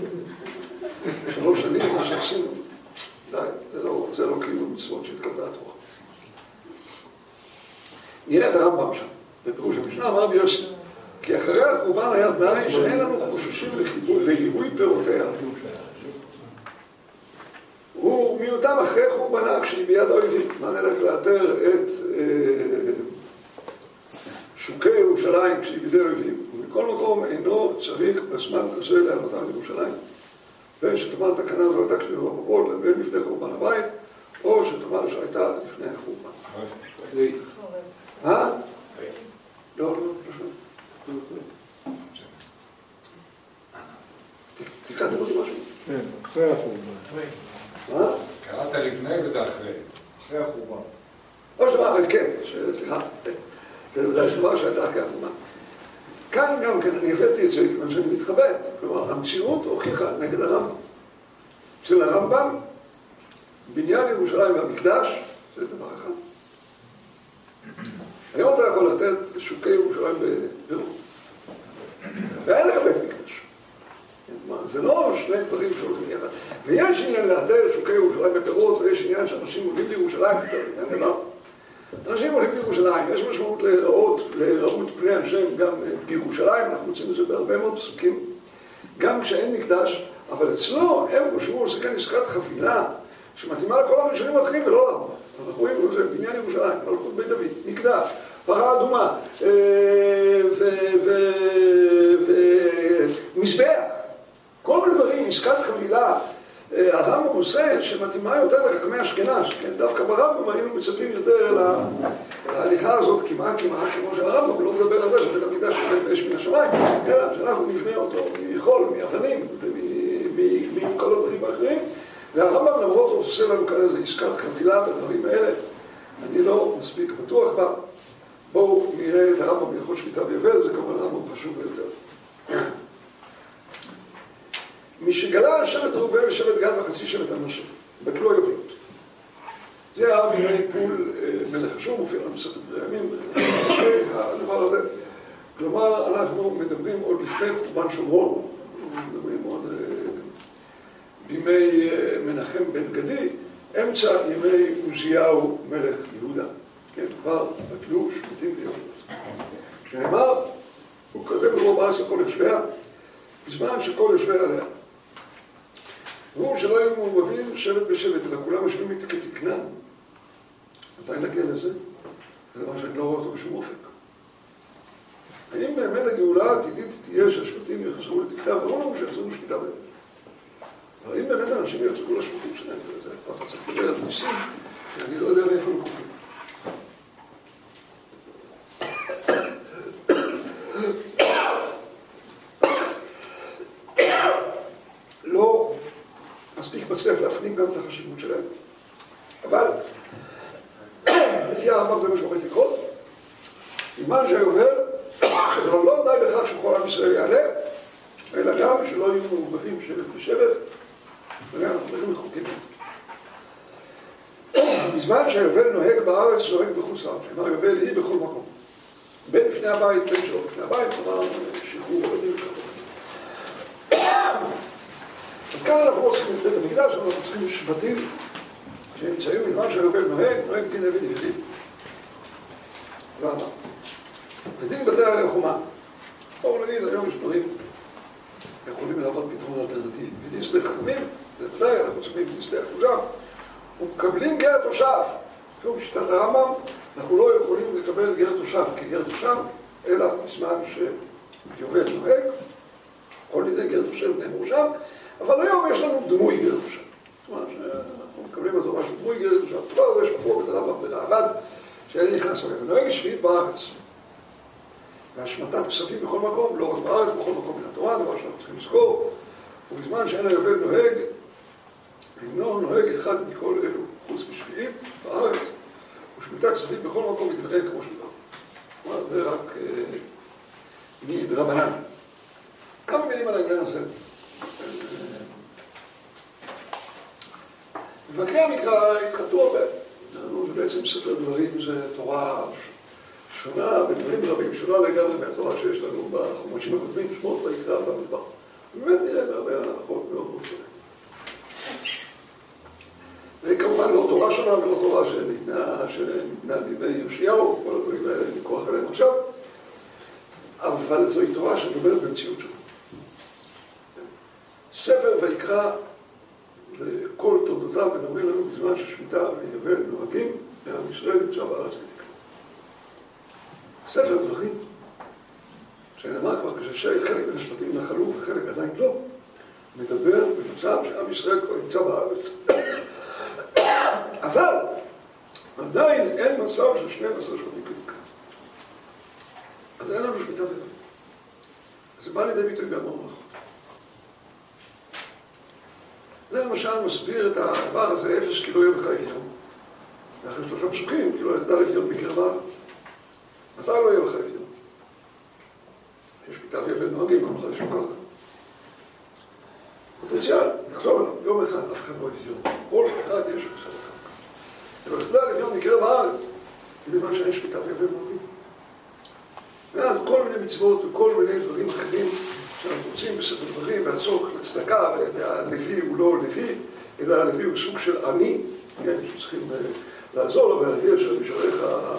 3 שנים, מה שעשינו, די, זה לא קיום מצוות שהתקבלה התורה. נראה את הרמב"ם שם, בפירוש המשנה, אמר רבי יוסי, כי אחרי החורבן היה תנאי שאין לנו חוששים לריבוי פירותיה. הוא מיעוטם אחרי חורבנה כשהיא ביד האויבים. מה נלך לאתר את שוקי ירושלים כשהיא בידי האויבים? ומכל מקום אינו צריך בזמן הזה להעלותם לירושלים. בין שתאמר תקנה זו הייתה כשהיא בברות לבין לפני חורבן הבית, או שתאמר שהייתה לפני החורבן. מה? לא, לא שומע. תיקנתם אותי משהו? כן, אחרי החורבן. מה? קראת לפני וזה אחרי. אחרי החורבן. או שאתה אומר, כן, סליחה. זה בוודאי דבר שהייתה אחרי החורבן. כאן גם כן אני הבאתי את זה כיוון שאני מתחבט. כלומר, המציאות הוכיחה נגד הרמב"ם. אצל הרמב"ם, בניין ירושלים והמקדש, זה דבר אחד. היום אתה יכול לתת שוקי ירושלים בפירות. ואין לך בית מקדש. זה לא שני דברים שהולכים יחד. ויש עניין לאתר שוקי ירושלים בפירות, ויש עניין שאנשים עולים לירושלים, אין דבר. אנשים עולים לירושלים, יש משמעות להיראות פני השם גם בירושלים, אנחנו מוצאים את זה בהרבה מאוד פסוקים, גם כשאין מקדש, אבל אצלו, איפה שהוא עושה כאן עסקת חבילה, שמתאימה לכל הראשונים האחרים ולא לרמב"ם. אנחנו רואים את זה בניין ירושלים, מלכות בית דוד, מקדש, פרה אדומה, ומזבח. כל מיני דברים, עסקת חבילה, הרמב"ם עושה שמתאימה יותר לחכמי אשכנז, כן? דווקא ברמב"ם היינו מצפים יותר להליכה הזאת כמעט כמו שהרמב"ם לא מדבר על זה שבית המקדש שומר באש מן השמיים, אלא שאנחנו נבנה אותו מחול, מאבנים ומכל הדברים האחרים, והרמב"ם למרות זאת עושה לנו כאן איזו עסקת חבילה בדברים האלה, אני לא מספיק בטוח בה. בואו נראה את הרמב"ם בהלכות שמיטה ויובל, זה כמובן רמב"ם חשוב ביותר. משגלה שבט ראובן ושבט גד וחצי שבט מנשה, בטלו יובלות. זה היה בימי פול מלך אשור, מופיע למסכת הימים, הדבר הזה. כלומר, אנחנו מדברים עוד לפני חורבן שומרון, מדברים עוד בימי מנחם בן גדי, אמצע ימי עוזיהו מלך יהודה. כן, כבר בטלו שבטים ויובלות. שנאמר, הוא כותב ברוב עשר כל יושביה, בזמן שכל יושביה עליה. הוא שלא היו מעורבבים שבט בשבט, אלא כולם יושבים איתי כתקנם. מתי נגיע לזה? זה דבר שאני לא רואה אותו בשום אופק. האם באמת הגאולה העתידית תהיה שהשבטים יחזרו לתקרה, ברור לנו שיחזרו שמיטה באמת. אבל אם באמת אנשים יחזרו לשבטים שלהם, זה אתה צריך לדבר על ניסים, שאני לא יודע מאיפה הם קופים. לא מספיק מצליח להפנים גם את החשיבות שלהם, אבל לפי הרמב"ם זה מה שעומד לקרות. זמן שהיובל, אבל לא די בכך שכל עם ישראל יעלה, אלא גם שלא יהיו מעורבבים שבט בשבט, וגם אנחנו מדברים לחוקים. בזמן שהיובל נוהג בארץ, נוהג בחוץ לארץ, כלומר היובל היא בכל מקום. בין לפני הבית, בין שלא לפני הבית, כלומר שחרור עבדים וכדומה. אז כאן אנחנו לא צריכים את בית המקדש, אנחנו צריכים שבטים שנמצאים בזמן שהיובל נוהג דין עבד יחיד. למה? בדין בתי החומה. בואו נגיד, היום יש דברים יכולים לעבוד פתרון אלטרנטיבי. בדין שדה חכמים, זה ודאי, אנחנו צריכים בדין שדה אחוזם. ומקבלים גר תושב. שוב, בשיטת הרמב"ם, אנחנו לא יכולים לקבל גר תושב כגר תושב, אלא בזמן שיובל נוהג, כל לידי גר תושב נאמרו שם, אבל היום יש לנו דמוי גר תושב. זאת אומרת שאנחנו מקבלים אותו משהו דמוי גר תושב. כבר יש פה את הרמב"ם ולעבד, שאני נכנס עליהם. ונוהג שביעית בארץ. והשמטת כספים בכל מקום, לא רק בארץ, בכל מקום מן התורה, דבר שאנחנו צריכים לזכור. ובזמן שאין היובל נוהג, אינו נוהג אחד מכל אלו, חוץ משביעית בארץ, ושמיטת כספים בכל מקום מתנהג כמו שלא. כלומר, זה רק מדרבנן. כמה מילים על העניין הזה. מבקרי המקרא התחלטו הרבה. זה בעצם ספר דברים, זה תורה שונה, בדברים רבים שונה לגמרי מהתורה שיש לנו בחומשים הקודמים, שמות ויקרא במדבר. באמת נראה בהרבה הנחות מאוד מאוד שונה. זה כמובן לא תורה שונה ולא תורה שניתנה בימי יאשיהו, כל הדברים האלה ניקוח עליהם עכשיו, אבל זוהי תורה שמדברת במציאות שונה. ספר ויקרא וכל תולדותיו מדברים לנו בזמן ששמיטה ויובל נוהגים, ועם ישראל נמצא בארץ ותקרה. ספר דברים, שנאמר כבר כשחלק מן השבטים נחלו וחלק עדיין לא, מדבר במצב שעם ישראל כבר נמצא בארץ. אבל עדיין אין מצב של 12 שבטים כדיקה. אז אין לנו שמיטה ויובל. אז זה בא לידי ביטוי בהמון מערכות. זה למשל מסביר את הדבר הזה, אפס כי לא יהיה בך אביון. ואחרי 3 פסוקים, כי לא ידע אביון בקרב הארץ. מתי לא יהיה בך אביון? יש שמיטה ויובל נוהגים, כל אחד יש לו קרקע. פוטנציאל, נחזור אליו, יום אחד אף אחד לא אביון. כל אחד יש לו קרקע. אבל ידע אביון בקרב הארץ, בזמן שאין שמיטה ויובל נוהגים. ואז כל מיני מצוות וכל מיני דברים אחרים שאנחנו רוצים בספר דברים, והצורך לצדקה, והלוי הוא לא לוי, אלא הלוי הוא סוג של עני, שצריכים לעזור לו, והלוי אשר נשאריך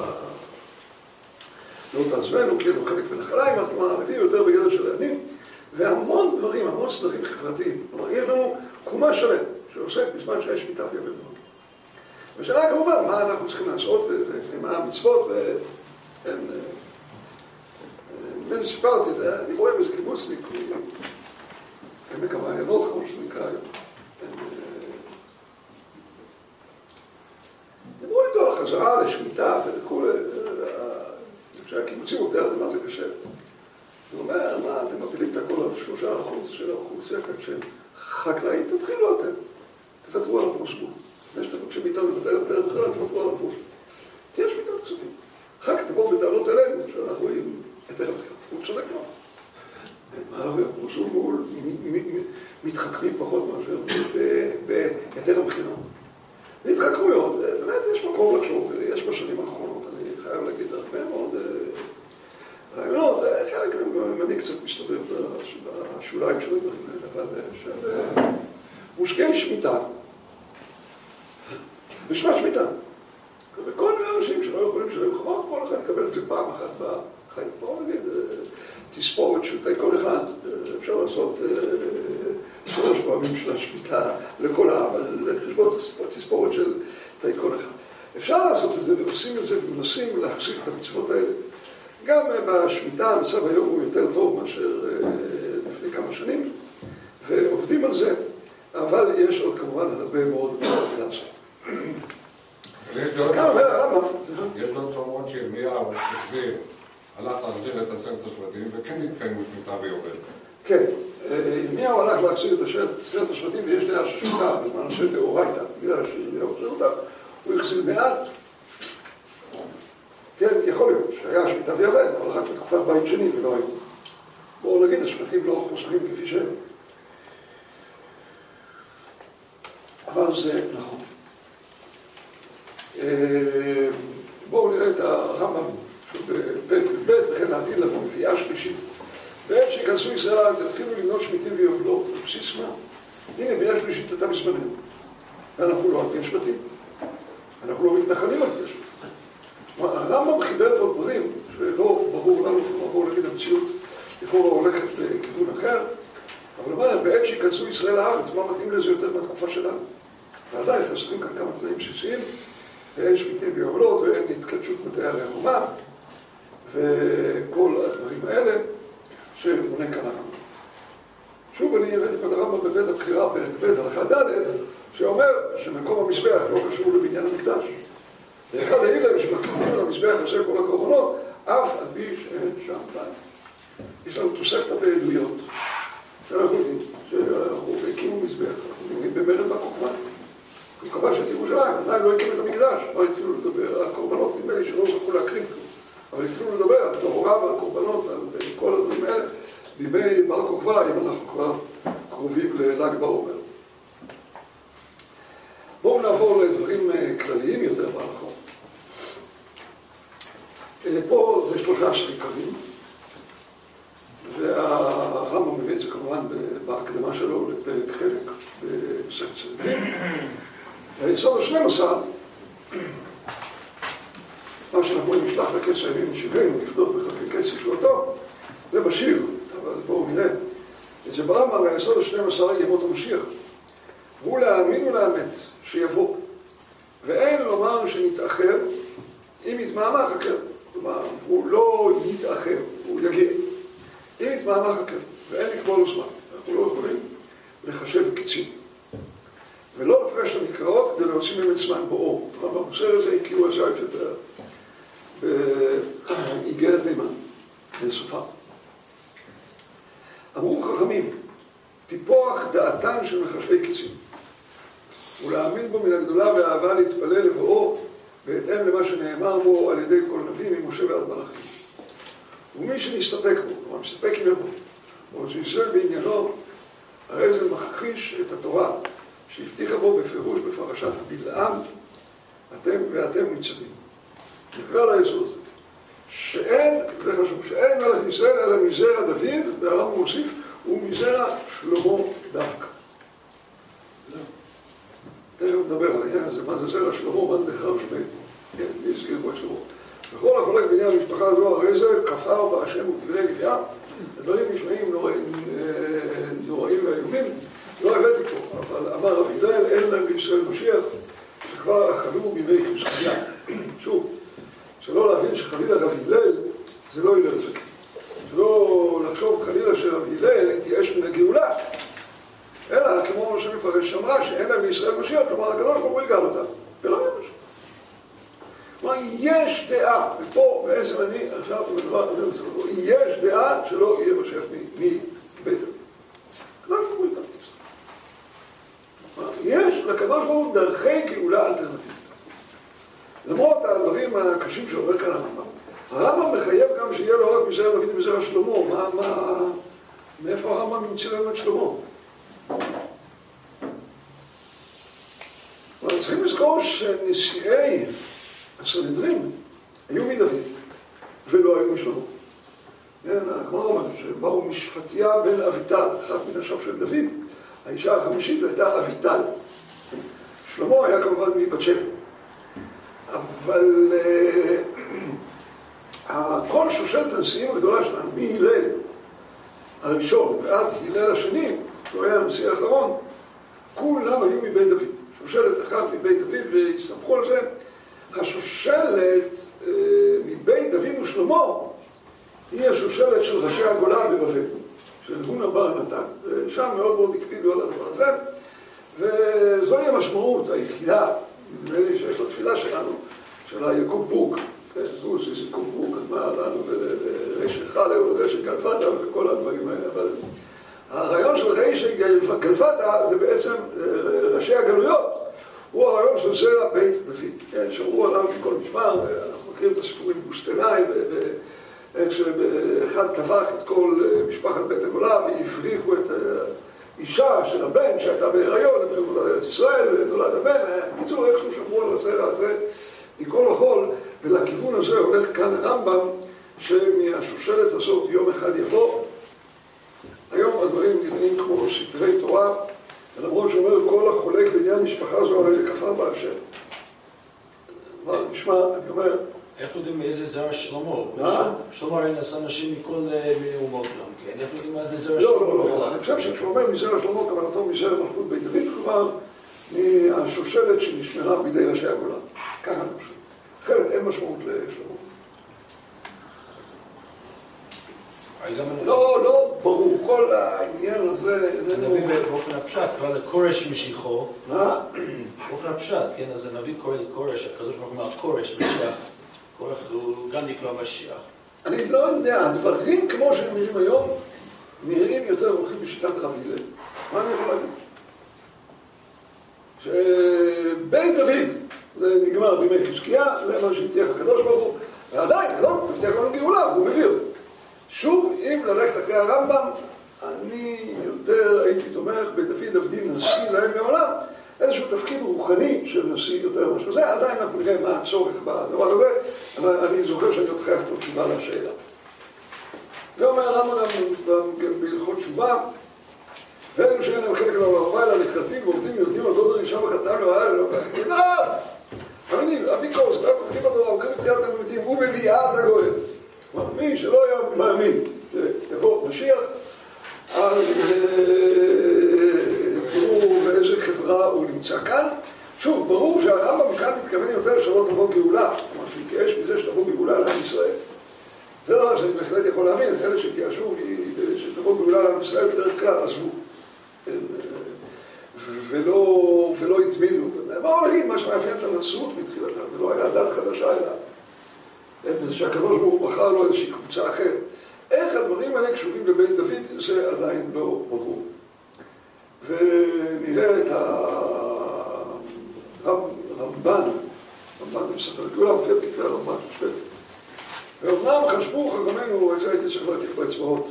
לא תעזבנו, כי אין לו חלק ונחליים, כלומר הלוי הוא יותר בגדר של עני, והמון דברים, המון סדרים חברתיים. כלומר, יש לנו חומה שלם שעוסק בזמן שיש שמיטה ויובל נוהגים. ושאלה כמובן, מה אנחנו צריכים לעשות, ומה המצוות, ואני סיפרתי את זה, אני רואה באיזה קיבוצניק, עמק המעיינות, כמו שזה נקרא היום. דיברו איתו על חזרה לשמיטה ולכל... כשהקיבוצים עובדי אדמה זה קשה. זה אומר, מה, אתם מפילים את הכל על 3% של האוכלוסייה, כשהם חקלאים, תתחילו אתם. תוותרו על הפרוסבול. לפני שאתם מבקשים מאיתנו לבטל בכלל, תוותרו על הפרוסבול. תהיה שמיטה כספים. אחר כך תבואו בטענות אלינו, שאנחנו רואים את איך הוא צודק לא. מה הרבה, הפרוסבול מתחכמים פחות מאשר ביתר הבחינות. להתחכמויות, באמת יש מקום לחשוב, יש בשנים האחרונות, אני חייב להגיד הרבה מאוד רעיונות, חלק אני קצת מסתובב בשוליים של הדברים האלה, אבל של מושגי שמיטה, בשנת שמיטה. וכל מיני אנשים שלא יכולים לשלם חמור, כל אחד יקבל את זה פעם אחת בחיים. בואו נגיד, תספורת של תי כל אחד, אפשר לעשות 3 פעמים של השמיטה לכל העם, לחשבון תספורת של תי כל אחד. אפשר לעשות את זה ועושים את זה ומנסים להחזיק את המצוות האלה. גם בשמיטה המצב היום הוא יותר טוב מאשר השבטים, וכן התקיימו שמיטה ויובל. כן, ירמיהו הלך להחזיר את 10 השבטים ויש דעה ששמיטה בזמן של דאורייתא, בגלל שירמיהו החזיר אותה, הוא החזיר מעט. כן, יכול להיות שהיה שמיטה ויובל, אבל רק בתקופת בית שני ולא היום. בואו נגיד, השבטים לא חוזרים כפי שהם. אבל זה נכון. בואו נראה את הרמב"ם בפרק ב' וכן לעתיד לבוא מביאה שלישית. בעת שיכנסו ישראל הארץ, התחילו לבנות שמיטים ויובלות, על בסיס מה? הנה, ביאה שלישית הייתה בזמננו. ואנחנו לא על פי השבטים. אנחנו לא מתנחלים על פי השבטים. הרמב"ם חיבר פה דברים שלא ברור לנו, בואו נגיד המציאות, לכאורה הולכת לכיוון אחר, אבל אומר, בעת שיכנסו ישראל הארץ, מה מתאים לזה יותר מהתקופה שלנו? ועדיין חסרים כאן כמה תנאים בסיסיים, ואין שמיטים ויובלות, ואין התקדשות בתארי החומה, וכל הדברים האלה שמונה כאן הרמב"ם. שוב, אני הבאתי פה את הרמב"ם בבית הבחירה, פרק ב' הלכה ד', שאומר שמקום המזבח לא קשור לבניין המקדש. ואחד האילם שמקריבים על המזבח עושה כל הקורבנות, אף על פי שאין שם בית. יש לנו תוספתא בעדויות, שאנחנו יודעים שאנחנו הקימו מזבח, אנחנו יודעים במרד בקורבן. הוא כבש את ירושלים, עדיין לא הקים את המקדש, לא התחילו לדבר על קורבנות, נדמה לי שלא זכו להקריב כלום. אבל התחילו לדבר על טהרה ועל קורבנות, על כל הדברים האלה, בימי בר כוכבא, אם אנחנו כבר קרובים לל"ג בעומר. בואו נעבור לדברים כלליים יותר בהלכות. פה זה 13 עיקרים, והרמב"ם מביא את זה כמובן בהקדמה שלו לפרק חלק במסכת סנהדרין. היסוד ה-12, מה שאנחנו רואים משלח לקץ הימים שבעים, לפדות בחלקי קץ ישועתו, זה בשיר, אבל בואו נראה. זה ברמב"ם, היסוד ה-12 ימות המשיח, והוא להאמין ולאמת שיבוא, ואין לומר שנתאחר אם יתמהמה חכה. כלומר, הוא לא יתאחר, הוא יגיע. אם יתמהמה חכה, ואין לקבוע לו זמן, אנחנו לא יכולים לחשב קצים. ולא לפרש את המקראות כדי להוציא מהם את זמן בואו. כלומר, במוסר הזה הכירו הזית באיגרת תימן, בסופה. אמרו חכמים, טיפוח דעתן של מחשבי קצים, ולהאמין בו מן הגדולה והאהבה להתפלל לבואו, בהתאם למה שנאמר בו על ידי כל הנביא, ממשה ועד מלאכים. ומי שנסתפק בו, כלומר מסתפק עם יבוא, או שישראל בעניינו, הרי זה מכחיש את התורה, שהבטיחה בו בפירוש בפרשת בלעם, ואתם מצווים. בכלל היסוד הזה, שאין, זה חשוב, שאין מלך ישראל אלא מזרע דוד, והרמב"ם מוסיף, ומזרע שלמה דווקא. תכף נדבר על העניין הזה, מה זה זרע שלמה, מה דחר שמי, כן, מי הזכיר בו את שלמה. וכל החולק בעניין המשפחה הזו, הרי זה כפר בהשם ותבנה גבייה, הדברים נשמעים נוראים ואיומים, לא הבאתי פה, אבל אמר רבי הלל, אין להם בישראל משיח, שכבר אכלו בימי חזקיה. שוב, שלא להבין שחלילה רבי הלל, זה לא הלל זקן. שלא לחשוב חלילה שרבי הלל התייאש מן הגאולה, אלא כמו שמפרש שמרה שאין להם בישראל משיח, כלומר הקדוש ברוך הוא יגאל אותם, ולא יהיה משיח. כלומר, יש דעה, ופה בעצם אני עכשיו מדבר, יש דעה שלא יהיה משיח מבית דוד. הקדוש ברוך הוא יגאל. יש לקדוש ברוך הוא דרכי גאולה אלטרנטיבית. למרות הדברים הקשים שאומר כאן הרמב"ם מחייב גם שיהיה לו רק מזרע דוד ומזרע שלמה. מאיפה הרמב"ם ימציא לנו את שלמה? אבל צריכים לזכור שנשיאי הסנהדרין היו מדוד ולא היו משלמה. הגמרא אומרת שבאו משפטיה בן אביטל, אחת מן אחיו של דוד, האישה החמישית הייתה אביטל. שלמה היה כמובן מבת שבע. אבל כל שושלת הנשיאים הגדולה שלנו, מהלל הראשון ועד הלל השני, הוא היה הנשיא האחרון, כולם היו מבית דוד. שושלת אחת מבית דוד, והסתמכו על זה. השושלת מבית דוד ושלמה היא השושלת של ראשי הגולה בבבל, של הונה בר נתן, ושם מאוד מאוד הקפידו על הדבר הזה, וזוהי המשמעות היחידה, נדמה לי שיש לתפילה שלנו, של יעקב בורג, זו סיכום קדמה לנו לרשת חלה ולרשת גלפתא וכל הדברים האלה, אבל הרעיון של רשת גלפתא זה בעצם ראשי הגלויות, הוא הרעיון של זרע בית דוד, כן, שמרו עליו מכל משמר, ואנחנו מכירים את הסיפורים בוסטנאי, ואיך שאחד טבח את כל משפחת בית הגולה והפריחו את אישה של הבן שהייתה בהיריון, הם הביאו אותה לארץ ישראל ונולד הבן, בקיצור איכשהו שמרו על הזרע הזה מכל וכל, ולכיוון הזה הולך כאן הרמב"ם שמהשושלת הזאת יום אחד יבוא. היום הדברים נראים כמו סתרי תורה, למרות שאומר כל החולק בעניין משפחה זו הרי לכפר באשר. אבל נשמע, אני אומר... איך יודעים מאיזה זרע שלמה? שלמה הרי נעשה אנשים מכל מיני אומות גם, כן? איך יודעים מה זה זרע שלמה? לא, אני חושב שכשהוא אומר מזרע שלמה, כוונתו מזרע מלכות בית דוד, כלומר, מהשושלת שנשמרה בידי ראשי הגולה. ככה אני חושב. אחרת אין משמעות לשלמה. לא ברור, כל העניין הזה... הנביא באופן הפשט, קורא לקורש משיחו. מה? באופן הפשט, כן? אז הנביא קורא לקורש, הקדוש ברוך הוא אומר קורש, משיח. קורש הוא גם נקרא משיח. אני לא יודע, הדברים כמו שהם נראים היום, נראים יותר הולכים בשיטת רבי הלל. מה אני יכול להגיד? שבית דוד זה נגמר בימי חזקיה, זה מה שהבטיח הקדוש ברוך הוא, ועדיין, לא, הבטיח לנו גאולה, והוא מביא אותו. שוב, אם ללכת אחרי הרמב"ם, אני יותר הייתי תומך בדוד עבדי נשיא להם לעולם, איזשהו תפקיד רוחני של נשיא יותר משהו. זה עדיין אנחנו נראה מה הצורך בדבר הזה, אבל אני זוכר שאני עוד חייב פה תשובה לשאלה. ואומר הרמב"ם גם בהלכות תשובה, ואלו שאין להם חלק לעולם הבא, אלא נחרטים ועובדים יודעים על דוד הראשון וחתם לבעיה, לא מאמינים, הביקורת, כותבים בתורה, אומרים בתחילת המתים, הוא מביאה את הגואל. מי שלא היה מאמין שיבוא משיח, אז תראו באיזה חברה הוא נמצא כאן. שוב, ברור שהרמב"ם כאן מתכוון יותר שלא תבוא גאולה, כלומר שהתייאש מזה שתבוא גאולה לעם ישראל. זה דבר שאני בהחלט יכול להאמין, אלה שהתייאשו שתבוא גאולה לעם ישראל בדרך כלל עזבו ולא התמידו. בואו נגיד מה שמאפיין את הנצרות מתחילתה, ולא היה דת חדשה אלא זה שהקדוש ברוך הוא בחר לו איזושהי קבוצה אחרת. איך הדברים האלה קשורים לבית דוד, זה עדיין לא ברור. ונראה את הרמב"ן בספר גאולה, מופיע בכתבי הרמב"ן שושלת. ואומנם חשבו חכמינו, איזה הייתי צריך להתיך באצבעות.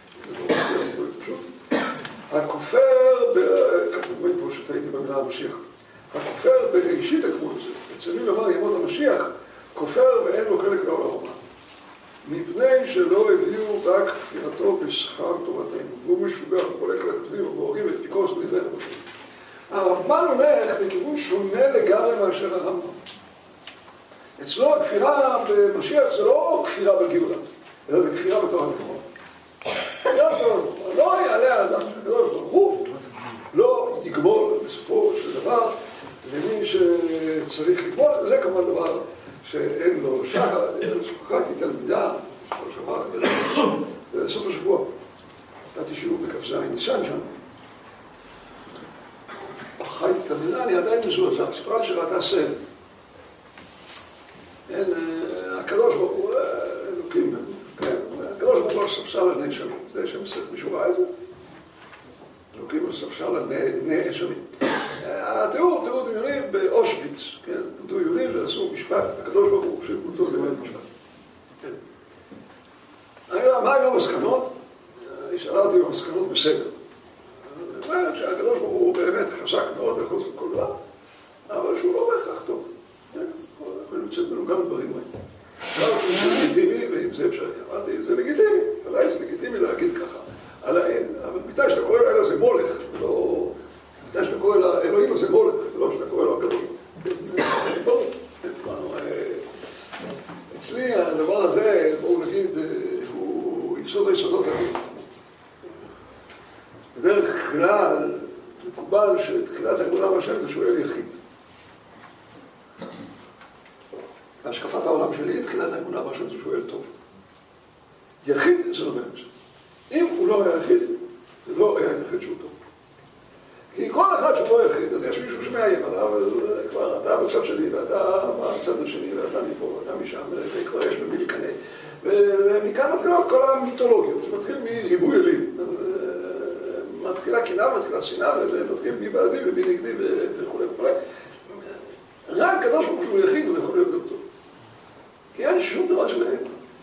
הכופר, כתוב רואים פה שטעיתי במילה המשיח, הכופר בראשית הגמול הזה, אצלנו לומר ימות המשיח, כופר ואין לו חלק לעולם הבא. מפני שלא הביאו רק כפירתו בשכר תורתנו. והוא משוגע וחולק על הכתבים ובהורים את פיקוס נדלה לבושם. הרמב"ן הולך בכיוון שונה לגמרי מאשר הרמב"ם. אצלו הכפירה במשיח זה לא כפירה בגאולה, אלא זה כפירה בתורה הנכון. לא יעלה על אדם שהקדוש ברוך הוא לא יגמול בסופו של דבר למי שצריך לגמול. זה כמובן דבר שאין לו שחר, שוחחתי תלמידה, בסוף השבוע, נתתי שיעור בכ"ז ניסן שם. חייתי תלמידה, אני עדיין מזועזע, סיפרה שראתה סלע. הקדוש ברוך הוא, אלוקים, הקדוש ברוך הוא ספסל על בני שמים, זה שם ספר, מישהו ראה את זה? אלוקים הוא ספסל על בני שמים. התיאור, תיאור דמיוני באושוויץ, כן, עמדו יהודים ועשו משפט, הקדוש ברוך הוא שבוצעו לבית משפט. אני יודע, מה היו המסקנות? היא שאלה אותי במסקנות בסדר. זאת אומרת שהקדוש ברוך הוא באמת חזק מאוד בחוץ לכל דבר, אבל שהוא לא בהכרח טוב. יכולים לצאת ממנו גם דברים רעים. זה לגיטימי, ואם זה אפשרי, אמרתי, זה לגיטימי, ודאי זה לגיטימי להגיד ככה על האל, אבל מתי שאתה קורא לאל הזה מולך, מתי שאתה קורא לאלוהים הזה מולך, ולא שאתה קורא לו הקדוש. אצלי הדבר הזה, בואו נגיד, הוא יסוד היסודות האלה. בדרך כלל מקובל שתחילת העבודה מהשם זה שואל יחיד. בהשקפת העולם שלי, תחילת האמונה בהשם זה שואל טוב. יחיד זה לא באמת. אם הוא לא היה יחיד, זה לא היה יחיד שהוא טוב. כי כל אחד שהוא לא יחיד, אז יש מישהו שמאיים עליו, אז כבר אתה בצד שלי, ואתה בצד השני, ואתה מפה, ואתה משם, וכבר יש במי לקנה. ומכאן מתחילות כל המיתולוגיות, זה מתחיל מריבוי אלים. מתחילה קנאה, מתחילה שנאה, ומתחיל מי בעדי ומי נגדי וכו' וכו'. רק הקדוש ברוך הוא יחיד, הוא יכול להיות גם טוב. כי אין שום דבר שלהם.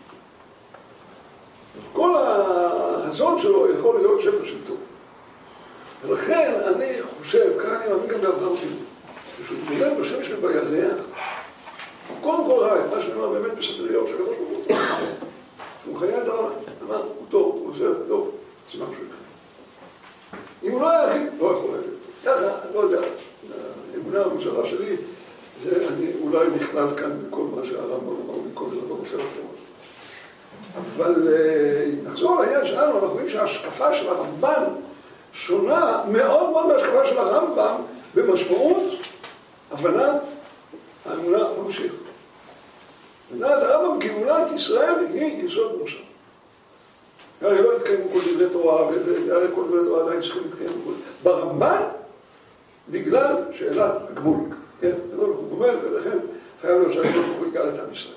כל הרצון שלו יכול להיות שפע של טוב. ולכן אני חושב, כאן אני מאמין גם באברהם אבינו, כשהוא מתבונן בשמש ובירח, הוא קודם כל ראה את מה שאני אומר באמת בספר איוב, שהקדוש ברוך הוא טוב. הוא מחיה את העולם, אמר, הוא טוב, הוא עושה טוב, סימן שהוא יחיה. אם הוא לא היה יחיד, לא יכול להיות טוב. ככה, אני לא יודע, האמונה המוזרה שלי, זה אני אולי נכלל כאן בכל מה שהרמב"ם אמר, מכל זה לא מוסר אחרות. אבל אם נחזור לעניין שלנו, אנחנו רואים שההשקפה של הרמב"ן שונה מאוד מאוד מההשקפה של הרמב"ם במשמעות הבנת האמונה במשיח. לדעת הרמב"ם גאולת ישראל היא יסוד מוסר. הרי לא התקיימו כל דברי תורה, והרי כל דברי תורה עדיין צריכים להתקיים בגבול. ברמב"ן, בגלל שאלת הגבול. כן, זה לא אומר, ולכן חייב להיות שהקדוש ברוך הוא יגאל את עם ישראל.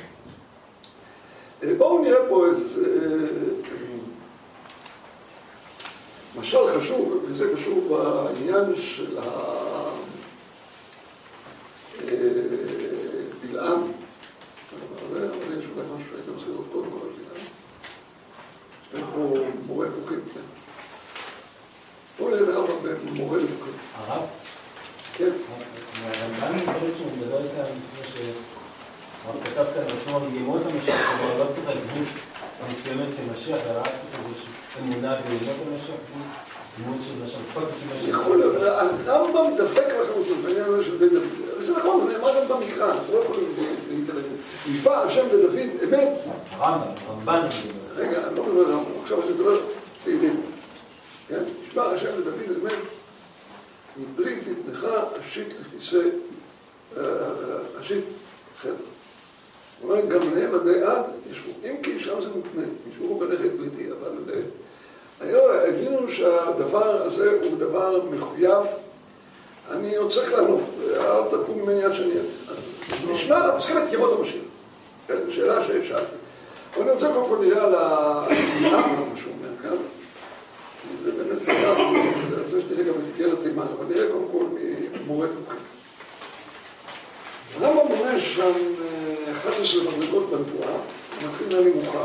בואו נראה פה את משל חשוב, וזה קשור בעניין של בלעם. אבל יש אולי משהו שהייתם צריכים לראות קודם כל על בלעם. יש פה מורה פוכים, כן. בואו נראה את הרמב"ם במורה לפוכים. הרב? כן. הרמב"ן יכול שהוא מדבר כאן, כמו שהרב כתב כאן עצמו, בימות המשיח, כלומר לא צריך להגדיר מסוימת כמשיח, אלא רק צריך איזושהי אמונה בימות המשיח, דמות של השלפות כמשיח. יכול להיות, הרמב"ם דבק לחלוטין בעניין הזה של בית דוד. זה נכון, זה נאמר גם במקרא, אנחנו לא יכולים להתעלם. נשבע השם לדוד אמת. הרמב"ן. רגע, אני לא מדבר על הרמב"ם, עכשיו אני מדבר תהילים. נשבע השם לדוד אמת. מבלי תתנך אשית לכיסא, אשית חבר. הוא אומר, גם להם עדי עד ישבו. אם כי שם זה מותנה, ישבו בלכת בריתי, אבל הבינו שהדבר הזה הוא דבר מחויב. אני עוד צריך לענות, אל תקפו ממני עד שאני אענה. נשמע, אנחנו צריכים את ימות המשיח. זו שאלה ששאלתי. אבל אני רוצה קודם כל נראה על מה שהוא אומר כאן. זה באמת נראה, אני רוצה שנראה גם את הגיע לתימן, אבל נראה קודם כל ממורה פוכים. הרמב"ם מונה שם 11 מדרגות בנבואה, מתחיל מהנמוכה.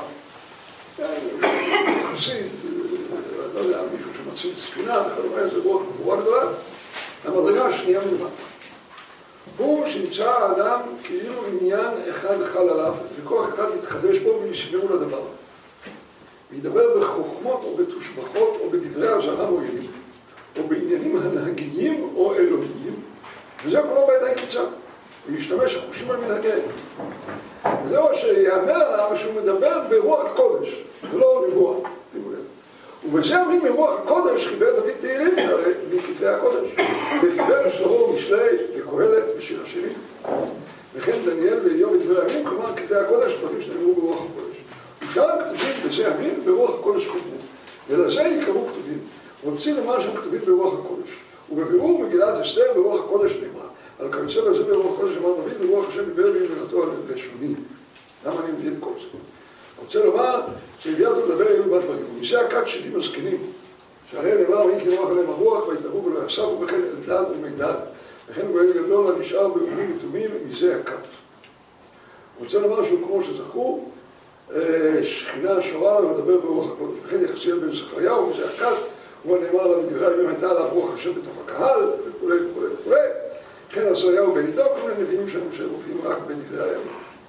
יחסית, לא יודע, מישהו שמציל ספינה, זה רוח גבורה גדולה, המדרגה השנייה מלמטה. הוא שנמצא האדם כאילו עניין אחד חל עליו, וכוח אחד יתחדש בו וישמעו לדבר. וידבר בחוכמות או בתושבחות או בדברי הזרה מועילים, או בעניינים הנהגיים או אלוהיים, וזה כולו בעת היקיצה. וישתמש החושים על מנהגיהם. וזהו שיאמר עליו שהוא מדבר ברוח הקודש, ולא נבואה. ובזה אמרים ברוח הקודש חיבר דוד תהילים, הרי מכתבי הקודש. וחיבר שלמה משלי וקהלת ושיר השירים. וכן דניאל ואיוב ודברי הימים, כלומר כתבי הקודש, דברים שנאמרו ברוח הקודש. ושאר הכתובים בזה אמרים ברוח הקודש חותמו. ולזה יקראו כתובים. רוצים לומר שהם כתובים ברוח הקודש. ובבירור מגילת אסתר ברוח הקודש נאמר. על כיוצא בזה ברוח הקודש אמר דוד, ורוח השם דיבר באמונתו על לשוני. למה אני מביא את כל זה? רוצה לומר שהביאתו לדבר אלו בת מרים. ומזה הכת שדים הזקנים, שהרי נאמר ואין כי נוח עליהם הרוח, ויתארו ולא יחשפו וכן אלדד ומידד. וכן גואל גדול הנשאר באמונים ותומים, מזה הכת. רוצה לומר שהוא כמו שזכו, שכינה שורה ומדבר ברוח הקודש. וכן יחסיאל בן זכריהו, וזה הכת, ונאמר עליו בדברי הימים הייתה עליו רוח השם בתוך הקהל, וכו' וכו' וכו'. וכן עזריהו בן עידו, כל מיני נביאים שלנו שמופיעים רק בדברי הימים.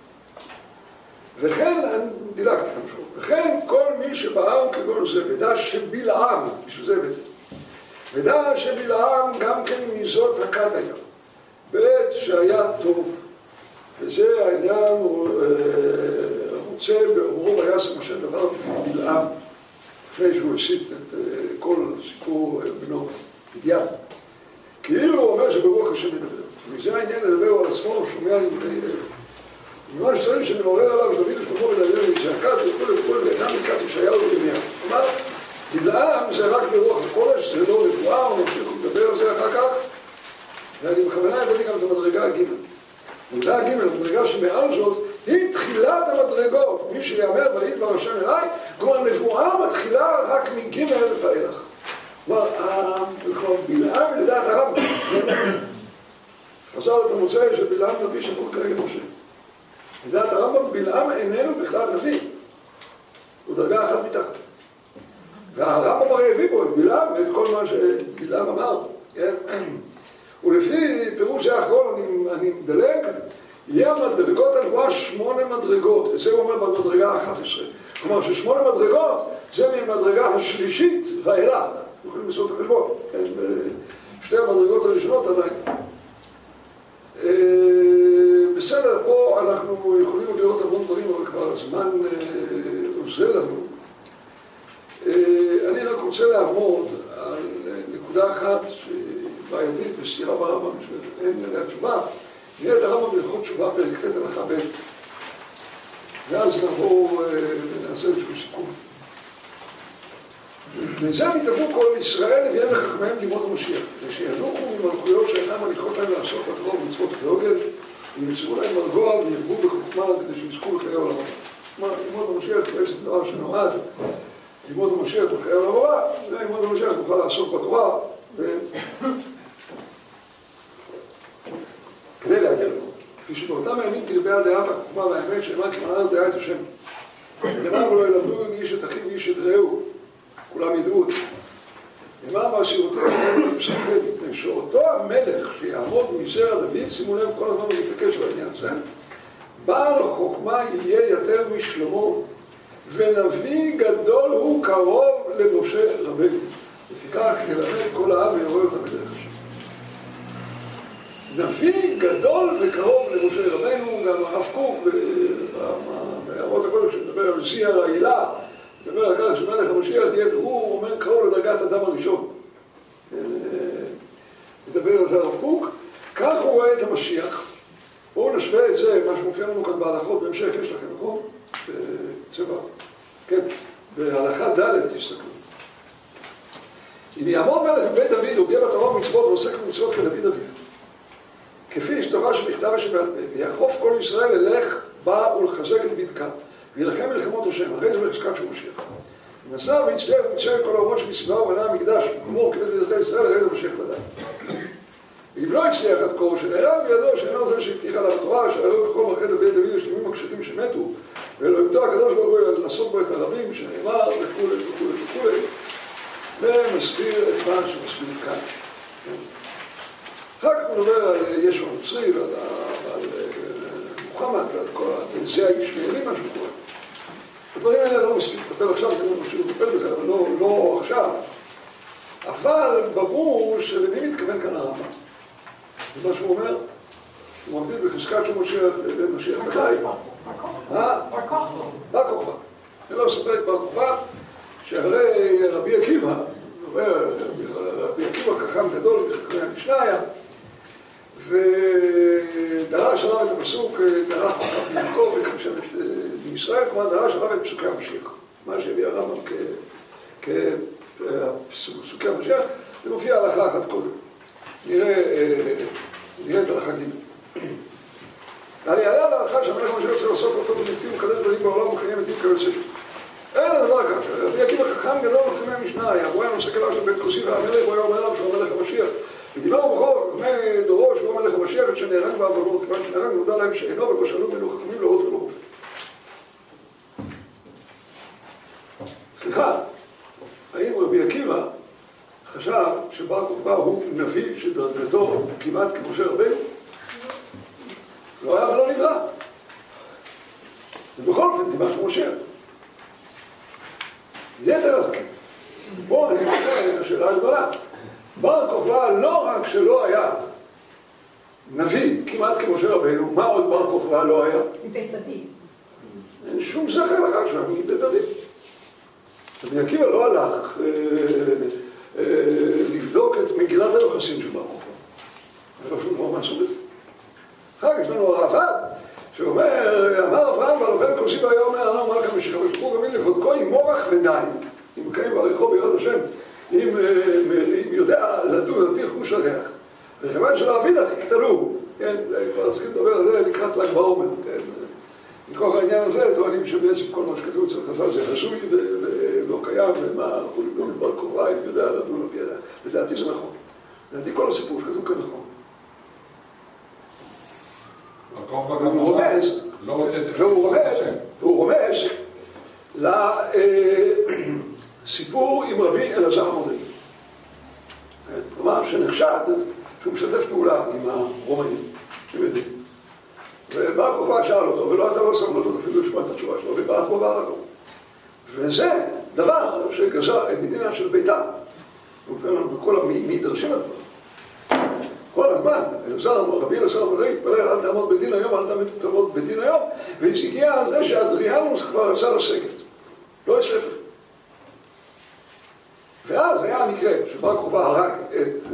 וכן, אני דילגתי כאן שוב, וכן כל מי שבעם כגון זה, ודע שבלעם, בשביל זה ודע שבלעם גם כן מזאת הכת היה, בעת שהיה טוב, וזה העניין, הוא רוצה באומרו ויעשה משה דבר בלעם, לפני שהוא הסיט את כל סיפור בנו, מדיין. כאילו הוא אומר שברוח השם מדבר. וזה העניין לדבר על עצמו, הוא שומע עם ממש צריך שמעורר עליו דוד ושלמה ולעניין מזעקת וכל ואינם מכת ישעיהו וירמיהו. כלומר, בלעם זה רק ברוח הקודש, זה לא נבואה, הוא ממשיך לדבר על זה אחר כך. ואני בכוונה הבאתי גם את המדרגה ג' המדרגה ג', המדרגה שמעל זאת, היא תחילת המדרגות. מי שיאמר וידבר השם אליי, כלומר הנבואה מתחילה רק מג' ואילך. כלומר, בלעם לדעת הרמב"ם. חז"ל אתה מוצא שבלעם נביא שמור כנגד משה. לדעת הרמב"ם, בלעם איננו בכלל נביא. הוא דרגה אחת מתחת. והרמב"ם הרי הביא בו את בלעם ואת כל מה שבלעם אמר. ולפי פירוש זה האחרון, אני מדלג, יהיה המדרגות הנבואה 8 מדרגות. את זה הוא אומר במדרגה 11. כלומר ש8 מדרגות זה ממדרגה השלישית ואילך. יכולים לעשות את החשבון. שתי המדרגות הראשונות עדיין. בסדר, פה אנחנו יכולים לראות המון דברים, אבל כבר הזמן עוזר לנו. אני רק רוצה לעמוד על נקודה אחת בעייתית בסתירה ברמב"ם, שאין עליה תשובה. נראה את הרמב"ם בהלכות תשובה פרק ט' הלכה ב', ואז נעבור ונעשה איזשהו סיכום. לזה נתאבו כל ישראל לביאם לחכמיהם לימות המשיח, ושיענוכו ממלכויות שאינם מניחות להם לעשות בתורה ומצוות כהוגן, וימצאו להם מרגוע וירבו בחוכמה כדי שיזכו לחיי העולם הבא. כלומר, לימות המשיח זה בעצם דבר שנועד לימות המשיח בחיי העולם הבא, ולימות המשיח נוכל לעסוק בתורה כדי להגיע לנו. כפי שבאותם הימים תרבה הדעת החוכמה והאמת שאימה כמנהל דעה את השם. ונאמר ולא ילמדו איש את אחיו ואיש את רעהו, כולם ידעו אותי. נאמר מהסירותי השם בפסחים, מפני שאותו המלך שיעמוד מזרע דוד, שימו לב כל הזמן הוא מתעקש בעניין הזה, בעל החוכמה יהיה יותר משלמה, ונביא גדול הוא קרוב למשה רבנו. לפיכך ילמד כל העם ויראה אותם בדרך השם. נביא גדול וקרוב למשה רבנו, גם הרב קוק בהערות הקודש שמדבר על שיא הרעילה, מדבר על כך שמלך המשיח יהיה, הוא אומר קרוב לדרגת אדם הראשון. מדבר על זה הרב קוק, כך הוא רואה את המשיח. בואו נשווה את זה, מה שמופיע לנו כאן בהלכות, בהמשך יש לכם, נכון? בצבע. כן, בהלכה ד' תסתכלו. אם יעמוד מלך בבית דוד, הוא גאה בתורה ומצוות ועוסק במצוות כדוד אביו. כפי שתורה שבכתב ושבעל פה, ויאכוף כל ישראל ללך בה ולחזק את בדקה, וילחם מלחמות השם, הרי זה בחזקת שהוא משיח. אם עשה ויצטרך ויצטרך כל האומות שמסביבה ובנה המקדש, כמו כבית בדרכי ישראל, הרי זה משיח ודאי. ואם לא הצליח עד כה, שנהרג בידו שאינו זה שהבטיחה לה בתורה, שהראו ככל מלכי דוד דוד השלמים הכשרים שמתו, ואלוהימתו הקדוש ברוך הוא לנסות בו את הרבים, שנאמר וכולי וכולי וכולי, ומסביר את מה שמסביר כאן. אחר כך הוא מדבר על ישו הנוצרי ועל מוחמד ועל כל זה הישמעאלי משהו קורה. הדברים האלה לא מספיק לטפל עכשיו, כי אני חושב לטפל בזה, אבל לא עכשיו. אבל ברור שלמי מתכוון כאן הרמב"ם. זה מה שהוא אומר, הוא מבדיל בחזקת שהוא משיח לבין משיח ודאי. בר כוכבא. אני לא מספק בר כוכבא, שהרי רבי עקיבא, רבי עקיבא חכם גדול בחכמי המשנה היה, ודרש עליו את הפסוק, דרש חכם יעקב וחשבת בישראל, כלומר דרש עליו את פסוקי המשיח. מה שהביא הרמב"ם כפסוקי המשיח, זה מופיע הלכה אחת קודם. נראה את הלכה ג'. אני היה להלכה שהמלך המשיח צריך לעשות אותו בנפתים וקדש בלים בעולם וקיים מתים כיוצא. אין הדבר ככה, רבי עקיבא חכם גדול בחכמי המשנה היה, הוא היה מסתכל עליו של בית כוסי והמלך, הוא היה אומר עליו שהוא המלך המשיח. ודיברנו בכל חכמי דורו שהוא המלך המשיח, את שנהרג בעוונות, כיוון שנהרג נודע להם שאינו ולא שאלו ממנו חכמים לא אות ולא רופא. סליחה, האם רבי עקיבא חשב שבר כוכבא הוא נביא שדרגתו כמעט כמשה רבנו? לא היה ולא נברא. ובכל אופן דיבר שהוא משיח. יתר אחר. בואו אני חושב את השאלה הגדולה. בר כוכבא לא רק שלא היה נביא כמעט כמשה רבנו, מה עוד בר כוכבא לא היה? מבית דוד. אין שום שכל אחר שם מבית דוד. רבי עקיבא לא הלך לבדוק את מגילת היוחסין של בר כוכבא. אין לו שום דבר מהסוג הזה. אחר כך יש לנו הרעב"ד שאומר, אמר אברהם והלובן כוסי והיה אומר, אני אומר כאן משיחה ושכו גמיל לבודקו עם מורח ודיים, אם מקיים בעריכו בירד השם, אם יודע לדון על פי חוש הריח. וכיוון שלא אבידך יקטלו, כן, כבר צריכים לדבר על זה לקראת ל"ג בעומר, כן. מכוח העניין הזה, טוענים שבעצם כל מה שכתוב אצל חז"ל זה הזוי ולא קיים, ומה אנחנו נדון את בר כוכבא, אם יודע לדון אותי עליה. לדעתי זה נכון. לדעתי כל הסיפור שכתוב כאן נכון. והוא רומז לסיפור עם רבי אלעזר המודעי. כלומר, שנחשד שהוא משתף פעולה עם הרומאים, שמדים. ובר כוכבא שאל אותו, ולא אתה לא שם אותו אפילו לשמוע את התשובה שלו, וברח בו והרג לו. וזה דבר שגזר את מדינה של ביתם. וכל המדרשים על זה. כל הזמן, רבי אלעזר המודעי התפלל, אל תעמוד בדין היום, אל תעמוד בדין היום, והגיע על זה שאדריאנוס כבר יצא לסגת. לא הצליח. ואז היה המקרה שבר כוכבא הרג את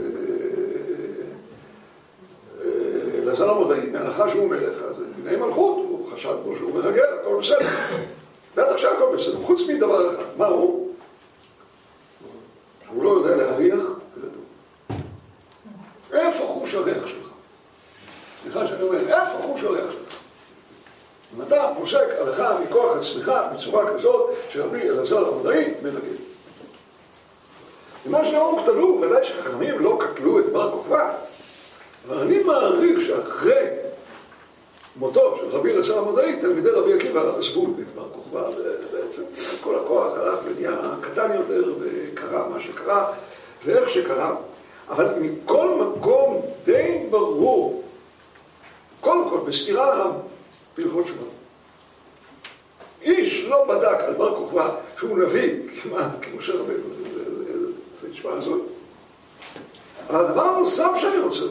אלעזר המודעי, בהנחה שהוא מלך, אז דיני מלכות, הוא חשד בו שהוא מרגל, הכל בסדר. בטח שהכל בסדר, חוץ מדבר אחד. מה הוא? הוא לא יודע להריח ולדון. איפה חוש הריח שלך? סליחה שאני אומר, איפה חוש הריח שלך? אם אתה פוסק עליך מכוח עצמך בצורה כזאת שרבי אלעזר המודעי מרגל. ומה שאמרו קטלו, ודאי שחכמים לא קטלו את בר כוכבא, אבל אני מעריך שאחרי מותו של רבי אלעזר המודעי, תלמידי רבי עקיבא עזבו את בר כוכבא, ובעצם כל הכוח הלך ונהיה קטן יותר, וקרה מה שקרה, ואיך שקרה, אבל מכל מקום די ברור, קודם כל בסתירה לרב, בהלכות שונות. איש לא בדק על בר כוכבא שהוא נביא כמעט כמשה רבנו, זה נשמע הזוי. אבל הדבר הנוסף שאני רוצה,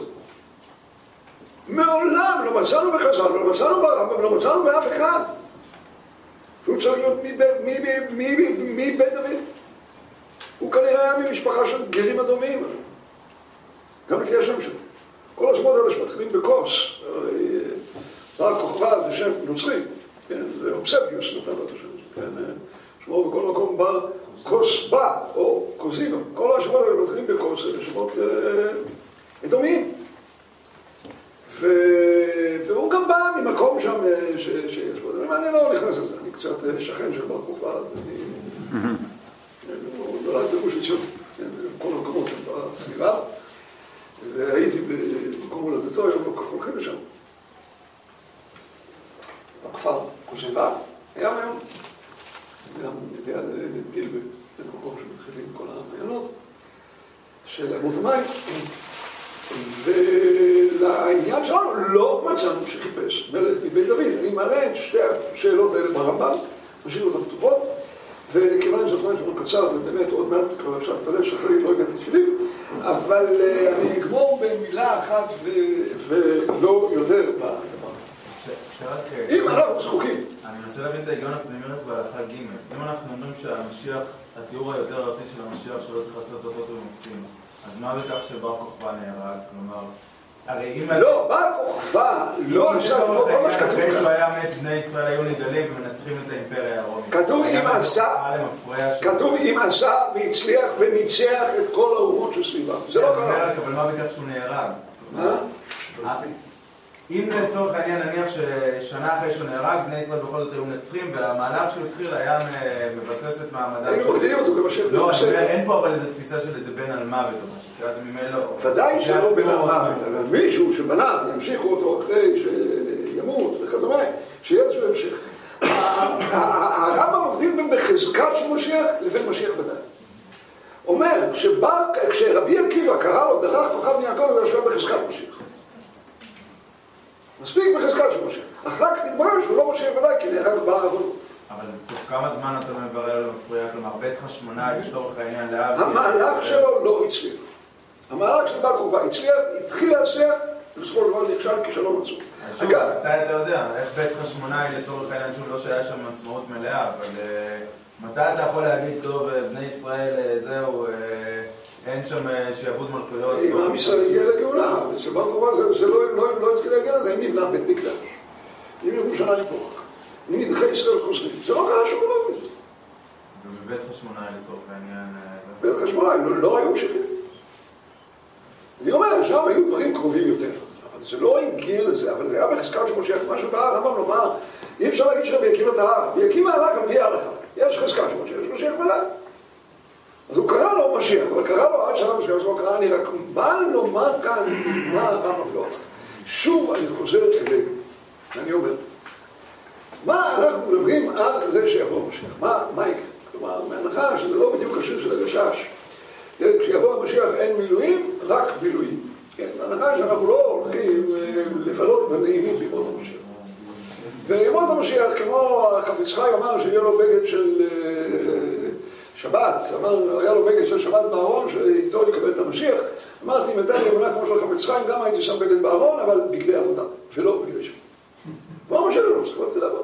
מעולם לא מצאנו בחז"ל, לא מצאנו ברמב"ם, לא מצאנו באף אחד. שהוא צריך להיות מבית דוד. הוא כנראה היה ממשפחה של גרים אדומים. גם לפי השם שלו. כל השמות האלה שמתחילים בקוס. בר כוכבא זה שם נוצרי. זה אובסביוס נתן לו את השם. שמו בכל מקום בר כוסבא או קוזינו. כל השמות האלה מתחילים בקוס, זה שמות אדומים. והוא גם בא ממקום שם שיש בו. אני לא נכנס לזה, אני קצת שכן של בר כוכבא. הוא נולד בגוש עציון, בכל המקומות שם בסביבה. והייתי במקום הולדתו, היום לא כך הולכים לשם. בכפר קוזיבה, היה היום. גם ליד טילבה, במקום שמתחילים כל המעיינות של אמות המים. ולעניין שלנו לא מצאנו שחיפש מלך מבית דוד. אני מעלה את שתי השאלות האלה ברמב"ם, משאיר אותן פתוחות, וכיוון שהזמן שלנו קצר, ובאמת עוד מעט כבר אפשר להתפלל שאחרי לא הגעתי תפילים, אבל אני אגמור במילה אחת ולא יותר בדבר. אם אנחנו זקוקים. אני מנסה להבין את ההיגיון הפנימי רק בהלכה ג'. אם אנחנו אומרים שהמשיח, התיאור היותר ארצי של המשיח שלא צריך לעשות אותו ומופתים, אז מה בכך שבר כוכבא נהרג? כלומר, הרי אם... לא, בר כוכבא לא עשה כל מה שכתוב כאן. שהוא היה מת, בני ישראל היו נגלים ומנצחים את האימפריה הרומית. כתוב אם עשה והצליח וניצח את כל האומות שסביבה. זה לא קרה. אבל מה בכך שהוא נהרג? מה? אם לצורך העניין נניח ששנה אחרי שהוא נהרג, בני ישראל בכל זאת היו מנצחים, והמהלך שהוא התחיל היה מבסס את מעמדם שלו. היינו מגדירים אותו כמשך. לא, אין פה אבל איזו תפיסה של איזה בן על מוות או משהו, כי אז ממילא לא. ודאי שלא בן על מוות, אבל מישהו שבנה, ימשיכו אותו אחרי שימות וכדומה, שיהיה איזשהו המשך. הרמב"ם מבדיל בין בחזקת של משיח לבין משיח ודאי. אומר כשרבי עקיבא קרא לו דרך כוכב מיעקב, הוא ישב בחזקת משיח. מספיק בחזקת של משיח. אחר כך נתברר שהוא לא משיח ודאי, כי נהרג בהר עוון. אבל תוך כמה זמן אתה מברר לו מפריע? כלומר, בית חשמונאי לצורך העניין להבדיל... המהלך שלו לא הצליח. המהלך של בר כוכבא הצליח, התחיל להצליח, ובסופו של דבר נכשל כישלון עצום. מתי אתה יודע? איך בית חשמונאי לצורך העניין שהוא לא שהיה שם עצמאות מלאה, אבל מתי אתה יכול להגיד, טוב, בני ישראל, זהו, אין שם שיעבוד מלכויות? אם עם ישראל הגיע לגאולה, אצל בר כוכבא זה לא התחיל להגיע לזה, אם נבנה בית מקדש, אם ירושלים פורח, אם נדחי ישראל חוזרים, זה לא קרה שום דבר מזה. ובבית חשמונאי לצורך העניין... בית חשמונאי לא היו ממשיכים. אני אומר, שם היו דברים קרובים יותר, אבל זה לא הגיע לזה, אבל זה היה בחזקת של משיח. מה שבא הרמב"ם לומר, אי אפשר להגיד שרבי עקיבא טעה, רבי עקיבא הלך על פי ההלכה. יש חזקת של משיח, יש משיח ודאי. אז הוא קרא לו משיח, אבל קרא לו עד שנה מסוים, אז הוא קרא, אני רק בא לומר כאן מה הרמב"ם לא. שוב אני חוזר אלינו, ואני אומר, מה אנחנו מדברים על זה שיבוא המשיח? מה יקרה? כלומר, מהנחה שזה לא בדיוק השיר של הגשש. כשיבוא המשיח אין מילואים, רק בילואים. כן, מהנחה שאנחנו לא הולכים לבלות בנעימות בימות המשיח. וימות המשיח, כמו החפץ חי אמר שיהיה לו בגד של שבת, אמר, היה לו בגד של שבת בארון, שאיתו יקבל את המשיח. אמרתי, אם הייתה לי אמונה כמו של החפץ חיים, גם הייתי שם בגד בארון, אבל בגדי עבודה, ולא בגדי שם. כמו המשיח לא צריך להתחיל לעבוד.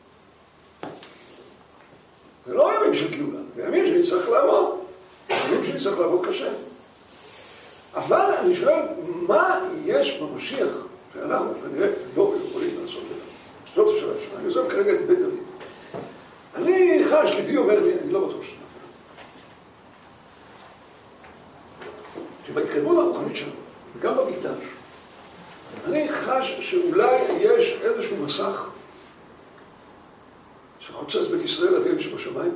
זה לא ימים של גאולה, זה ימים שנצטרך לעבוד, ימים שנצטרך לעבוד קשה. אבל אני שואל, מה יש במשיח שאנחנו כנראה לא יכולים לעשות את זה? זאת השאלה השאלה, אני עוזב כרגע את בית דוד. אני חש ליבי אומר לי, אני לא בטוח שזה נכון. שבהתקדמות הרוחנית שלנו, וגם במקדש, אני חש שאולי יש איזשהו מסך שחוצץ בין ישראל לבין שבשמיים.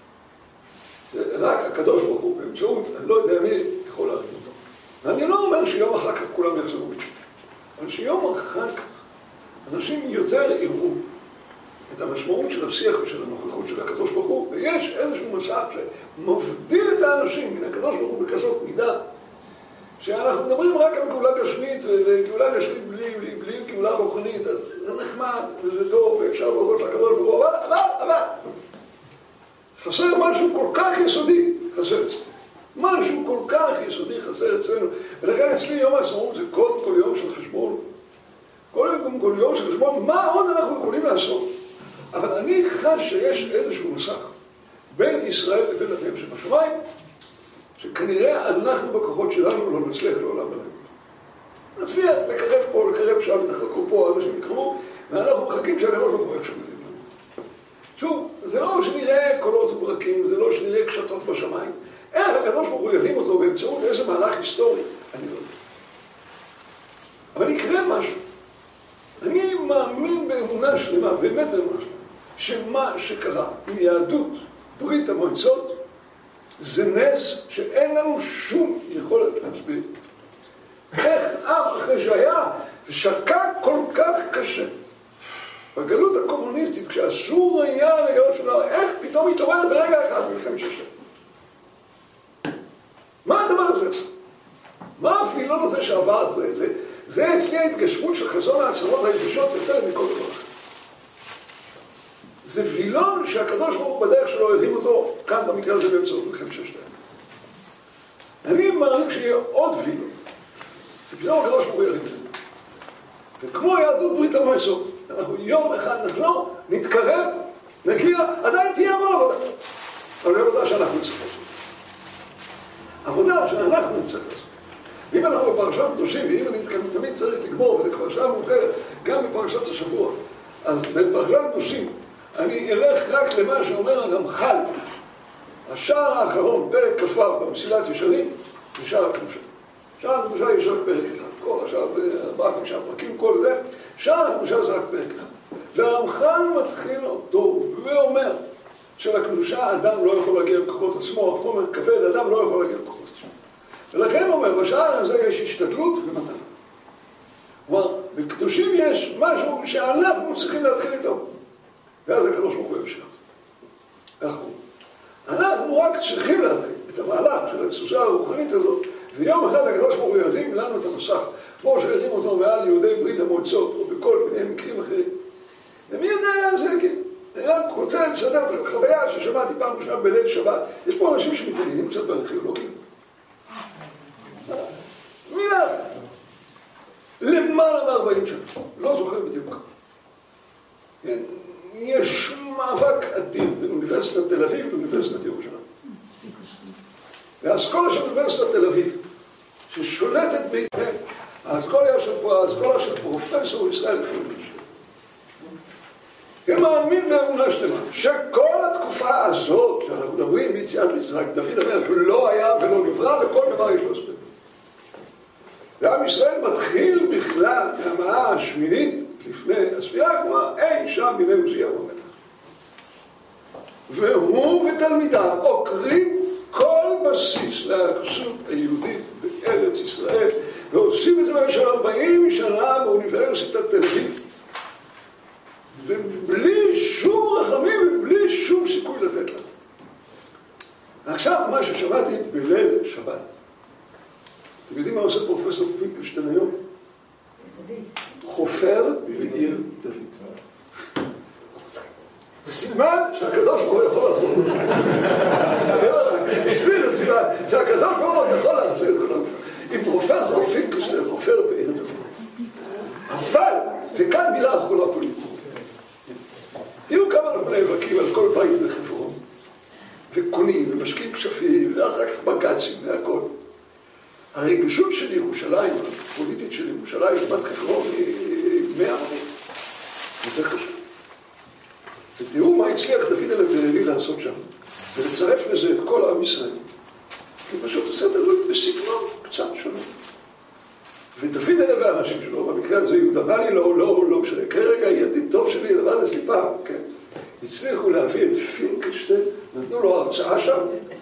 רק הקדוש ברוך הוא באמצעות, אני לא יודע מי יכול להרים אותו. ואני לא אומר שיום אחר כך כולם יחזרו בתשובה. אבל שיום אחר כך אנשים יותר יראו את המשמעות של השיח ושל הנוכחות של הקדוש ברוך הוא, ויש איזשהו מסך שמבדיל את האנשים מן הקדוש ברוך הוא בכזאת מידה, שאנחנו מדברים רק על גאולה גשמית, וגאולה גשמית בלי גאולה רוחנית, אז זה נחמד וזה טוב, ואפשר להודות לקדוש ברוך הוא, אבל חסר משהו כל כך יסודי, חסר אצלנו. משהו כל כך יסודי חסר אצלנו, ולכן אצלי יום העצמאות זה קודם כל יום של חשבון. קודם כל יום של חשבון, מה עוד אנחנו יכולים לעשות? אבל אני חש שיש איזשהו מסך בין ישראל לבין אביהם שבשמיים, שכנראה אנחנו בכוחות שלנו לא נצליח לעולם בלב. נצליח לקרב פה, לקרב שם, תחלקו פה, אנשים יקרבו, ואנחנו מחכים שהקדוש ברוך הוא יקשור לנו. שוב, זה לא שנראה קולות וברקים, זה לא שנראה קשתות בשמיים. איך הקדוש ברוך הוא ירים אותו באמצעות איזה מהלך היסטורי? אני לא יודע. אבל יקרה משהו. אני מאמין באמונה שלמה, באמת באמונה שלמה, שמה שקרה עם יהדות ברית המועצות, זה נס שאין לנו שום יכולת להסביר. איך עם אחרי שהיה ושקע כל כך קשה בגלות הקומוניסטית, כשאסור היה לגלות שלו, איך פתאום התעורר ברגע אחד מלחמת ששת? מה הדבר הזה עושה? מה הפילון הזה שעבר? זה אצלי ההתגשמות של חזון העצמות ההתגשות יותר מכל דבר אחר. זה וילון שהקדוש ברוך הוא בדרך שלו הרים אותו כאן במקרה הזה באמצעות מלחמת ששת הימים. אני מעריך שיהיה עוד וילון, שפתאום הקדוש ברוך הוא ירים את זה. וכמו יהדות ברית המועצות, אנחנו יום אחד נחזור, נתקרב, נגיע, עדיין תהיה המון עבודה. אבל עבודה שאנחנו נצטרך לעשות. עבודה שאנחנו נצטרך לעשות. ואם אנחנו בפרשת קדושים, ואם אני תמיד צריך לגמור, וזה כבר שעה מאוחרת, גם בפרשת השבוע, אז בפרשת קדושים, אני אלך רק למה שאומר הרמח"ל, השער האחרון, פרק כ"ו במסילת ישרים, זה שער הקדושה. שער הקדושה יש רק פרק אחד. כל השער זה 4-5 פרקים, כל זה. שער הקדושה זה רק פרק אחד. והרמח"ל מתחיל אותו ואומר שלקדושה אדם לא יכול להגיע בכוחות עצמו, החומר כבד, אדם לא יכול להגיע בכוחות עצמו. ולכן הוא אומר, בשער הזה יש השתדלות ומתנה. כלומר, בקדושים יש משהו שאנחנו צריכים להתחיל איתו. ואז הקדוש ברוך הוא ימשיך. אנחנו רק צריכים להתחיל את המהלך של התסוסה הרוחנית הזאת, ויום אחד הקדוש ברוך הוא ירים לנו את המסך, כמו שהרים אותו מעל יהודי ברית המועצות, או בכל מיני מקרים אחרים. ומי יודע לאן זה יגיע? אני רק רוצה לשתף את החוויה ששמעתי פעם ראשונה בליל שבת. יש פה אנשים שמתעניינים קצת בארכיאולוגיה. מילה. למעלה מ-40 שנה. לא זוכר בדיוק כמה. יש מאבק אדיר בין אוניברסיטת תל אביב לאוניברסיטת ירושלים. והאסכולה של אוניברסיטת תל אביב, ששולטת בידיהם, האסכולה של פרופסור ישראל פרידלנד, הם מאמין באמונה שלמה, שכל התקופה הזאת, שאנחנו מדברים ביציאת מצרים, דוד המלך לא היה ולא נברא, לכל דבר יש לו הסבר. ועם ישראל מתחיל בכלל מהמאה השמינית לפני הספירה, כלומר אי שם בימי עוזיהו המלך. והוא ותלמידיו עוקרים כל בסיס להיאחזות היהודית בארץ ישראל, ועושים את זה במשך 40 שנה באוניברסיטת תל אביב, ובלי שום רחמים ובלי שום סיכוי לתת לה. עכשיו מה ששמעתי בליל שבת, אתם יודעים מה עושה פרופסור פינקלשטיין היום? חופר בעיר דוד. סימן שהקדוש ברוך הוא יכול לעשות את זה. בשביל הסימן שהקדוש ברוך הוא יכול לעשות את זה. אם פרופסור פינקלשטיין חופר בעיר דוד. אבל, וכאן מילה אחרונה פוליטית. תראו כמה אנחנו נאבקים על כל בית בחברון, וקונים ומשקיעים כספים, ואחר כך בג"צים והכל. הרגישות של ירושלים, הפוליטית של ירושלים, לבת חברון, היא 100 מונים. יותר קשה. ותראו מה הצליח דוד הלוי לעשות שם, ולצרף לזה את כל עם ישראל. כי פשוט עושה דברים בסגנון קצת שונה. ודוד הלוי והאנשים שלו, במקרה הזה יהודה מלי, לא משנה. כרגע ידיד טוב שלי, לבד אצלי פעם, כן? הצליחו להביא את פינקלשטיין, נתנו לו הרצאה שם,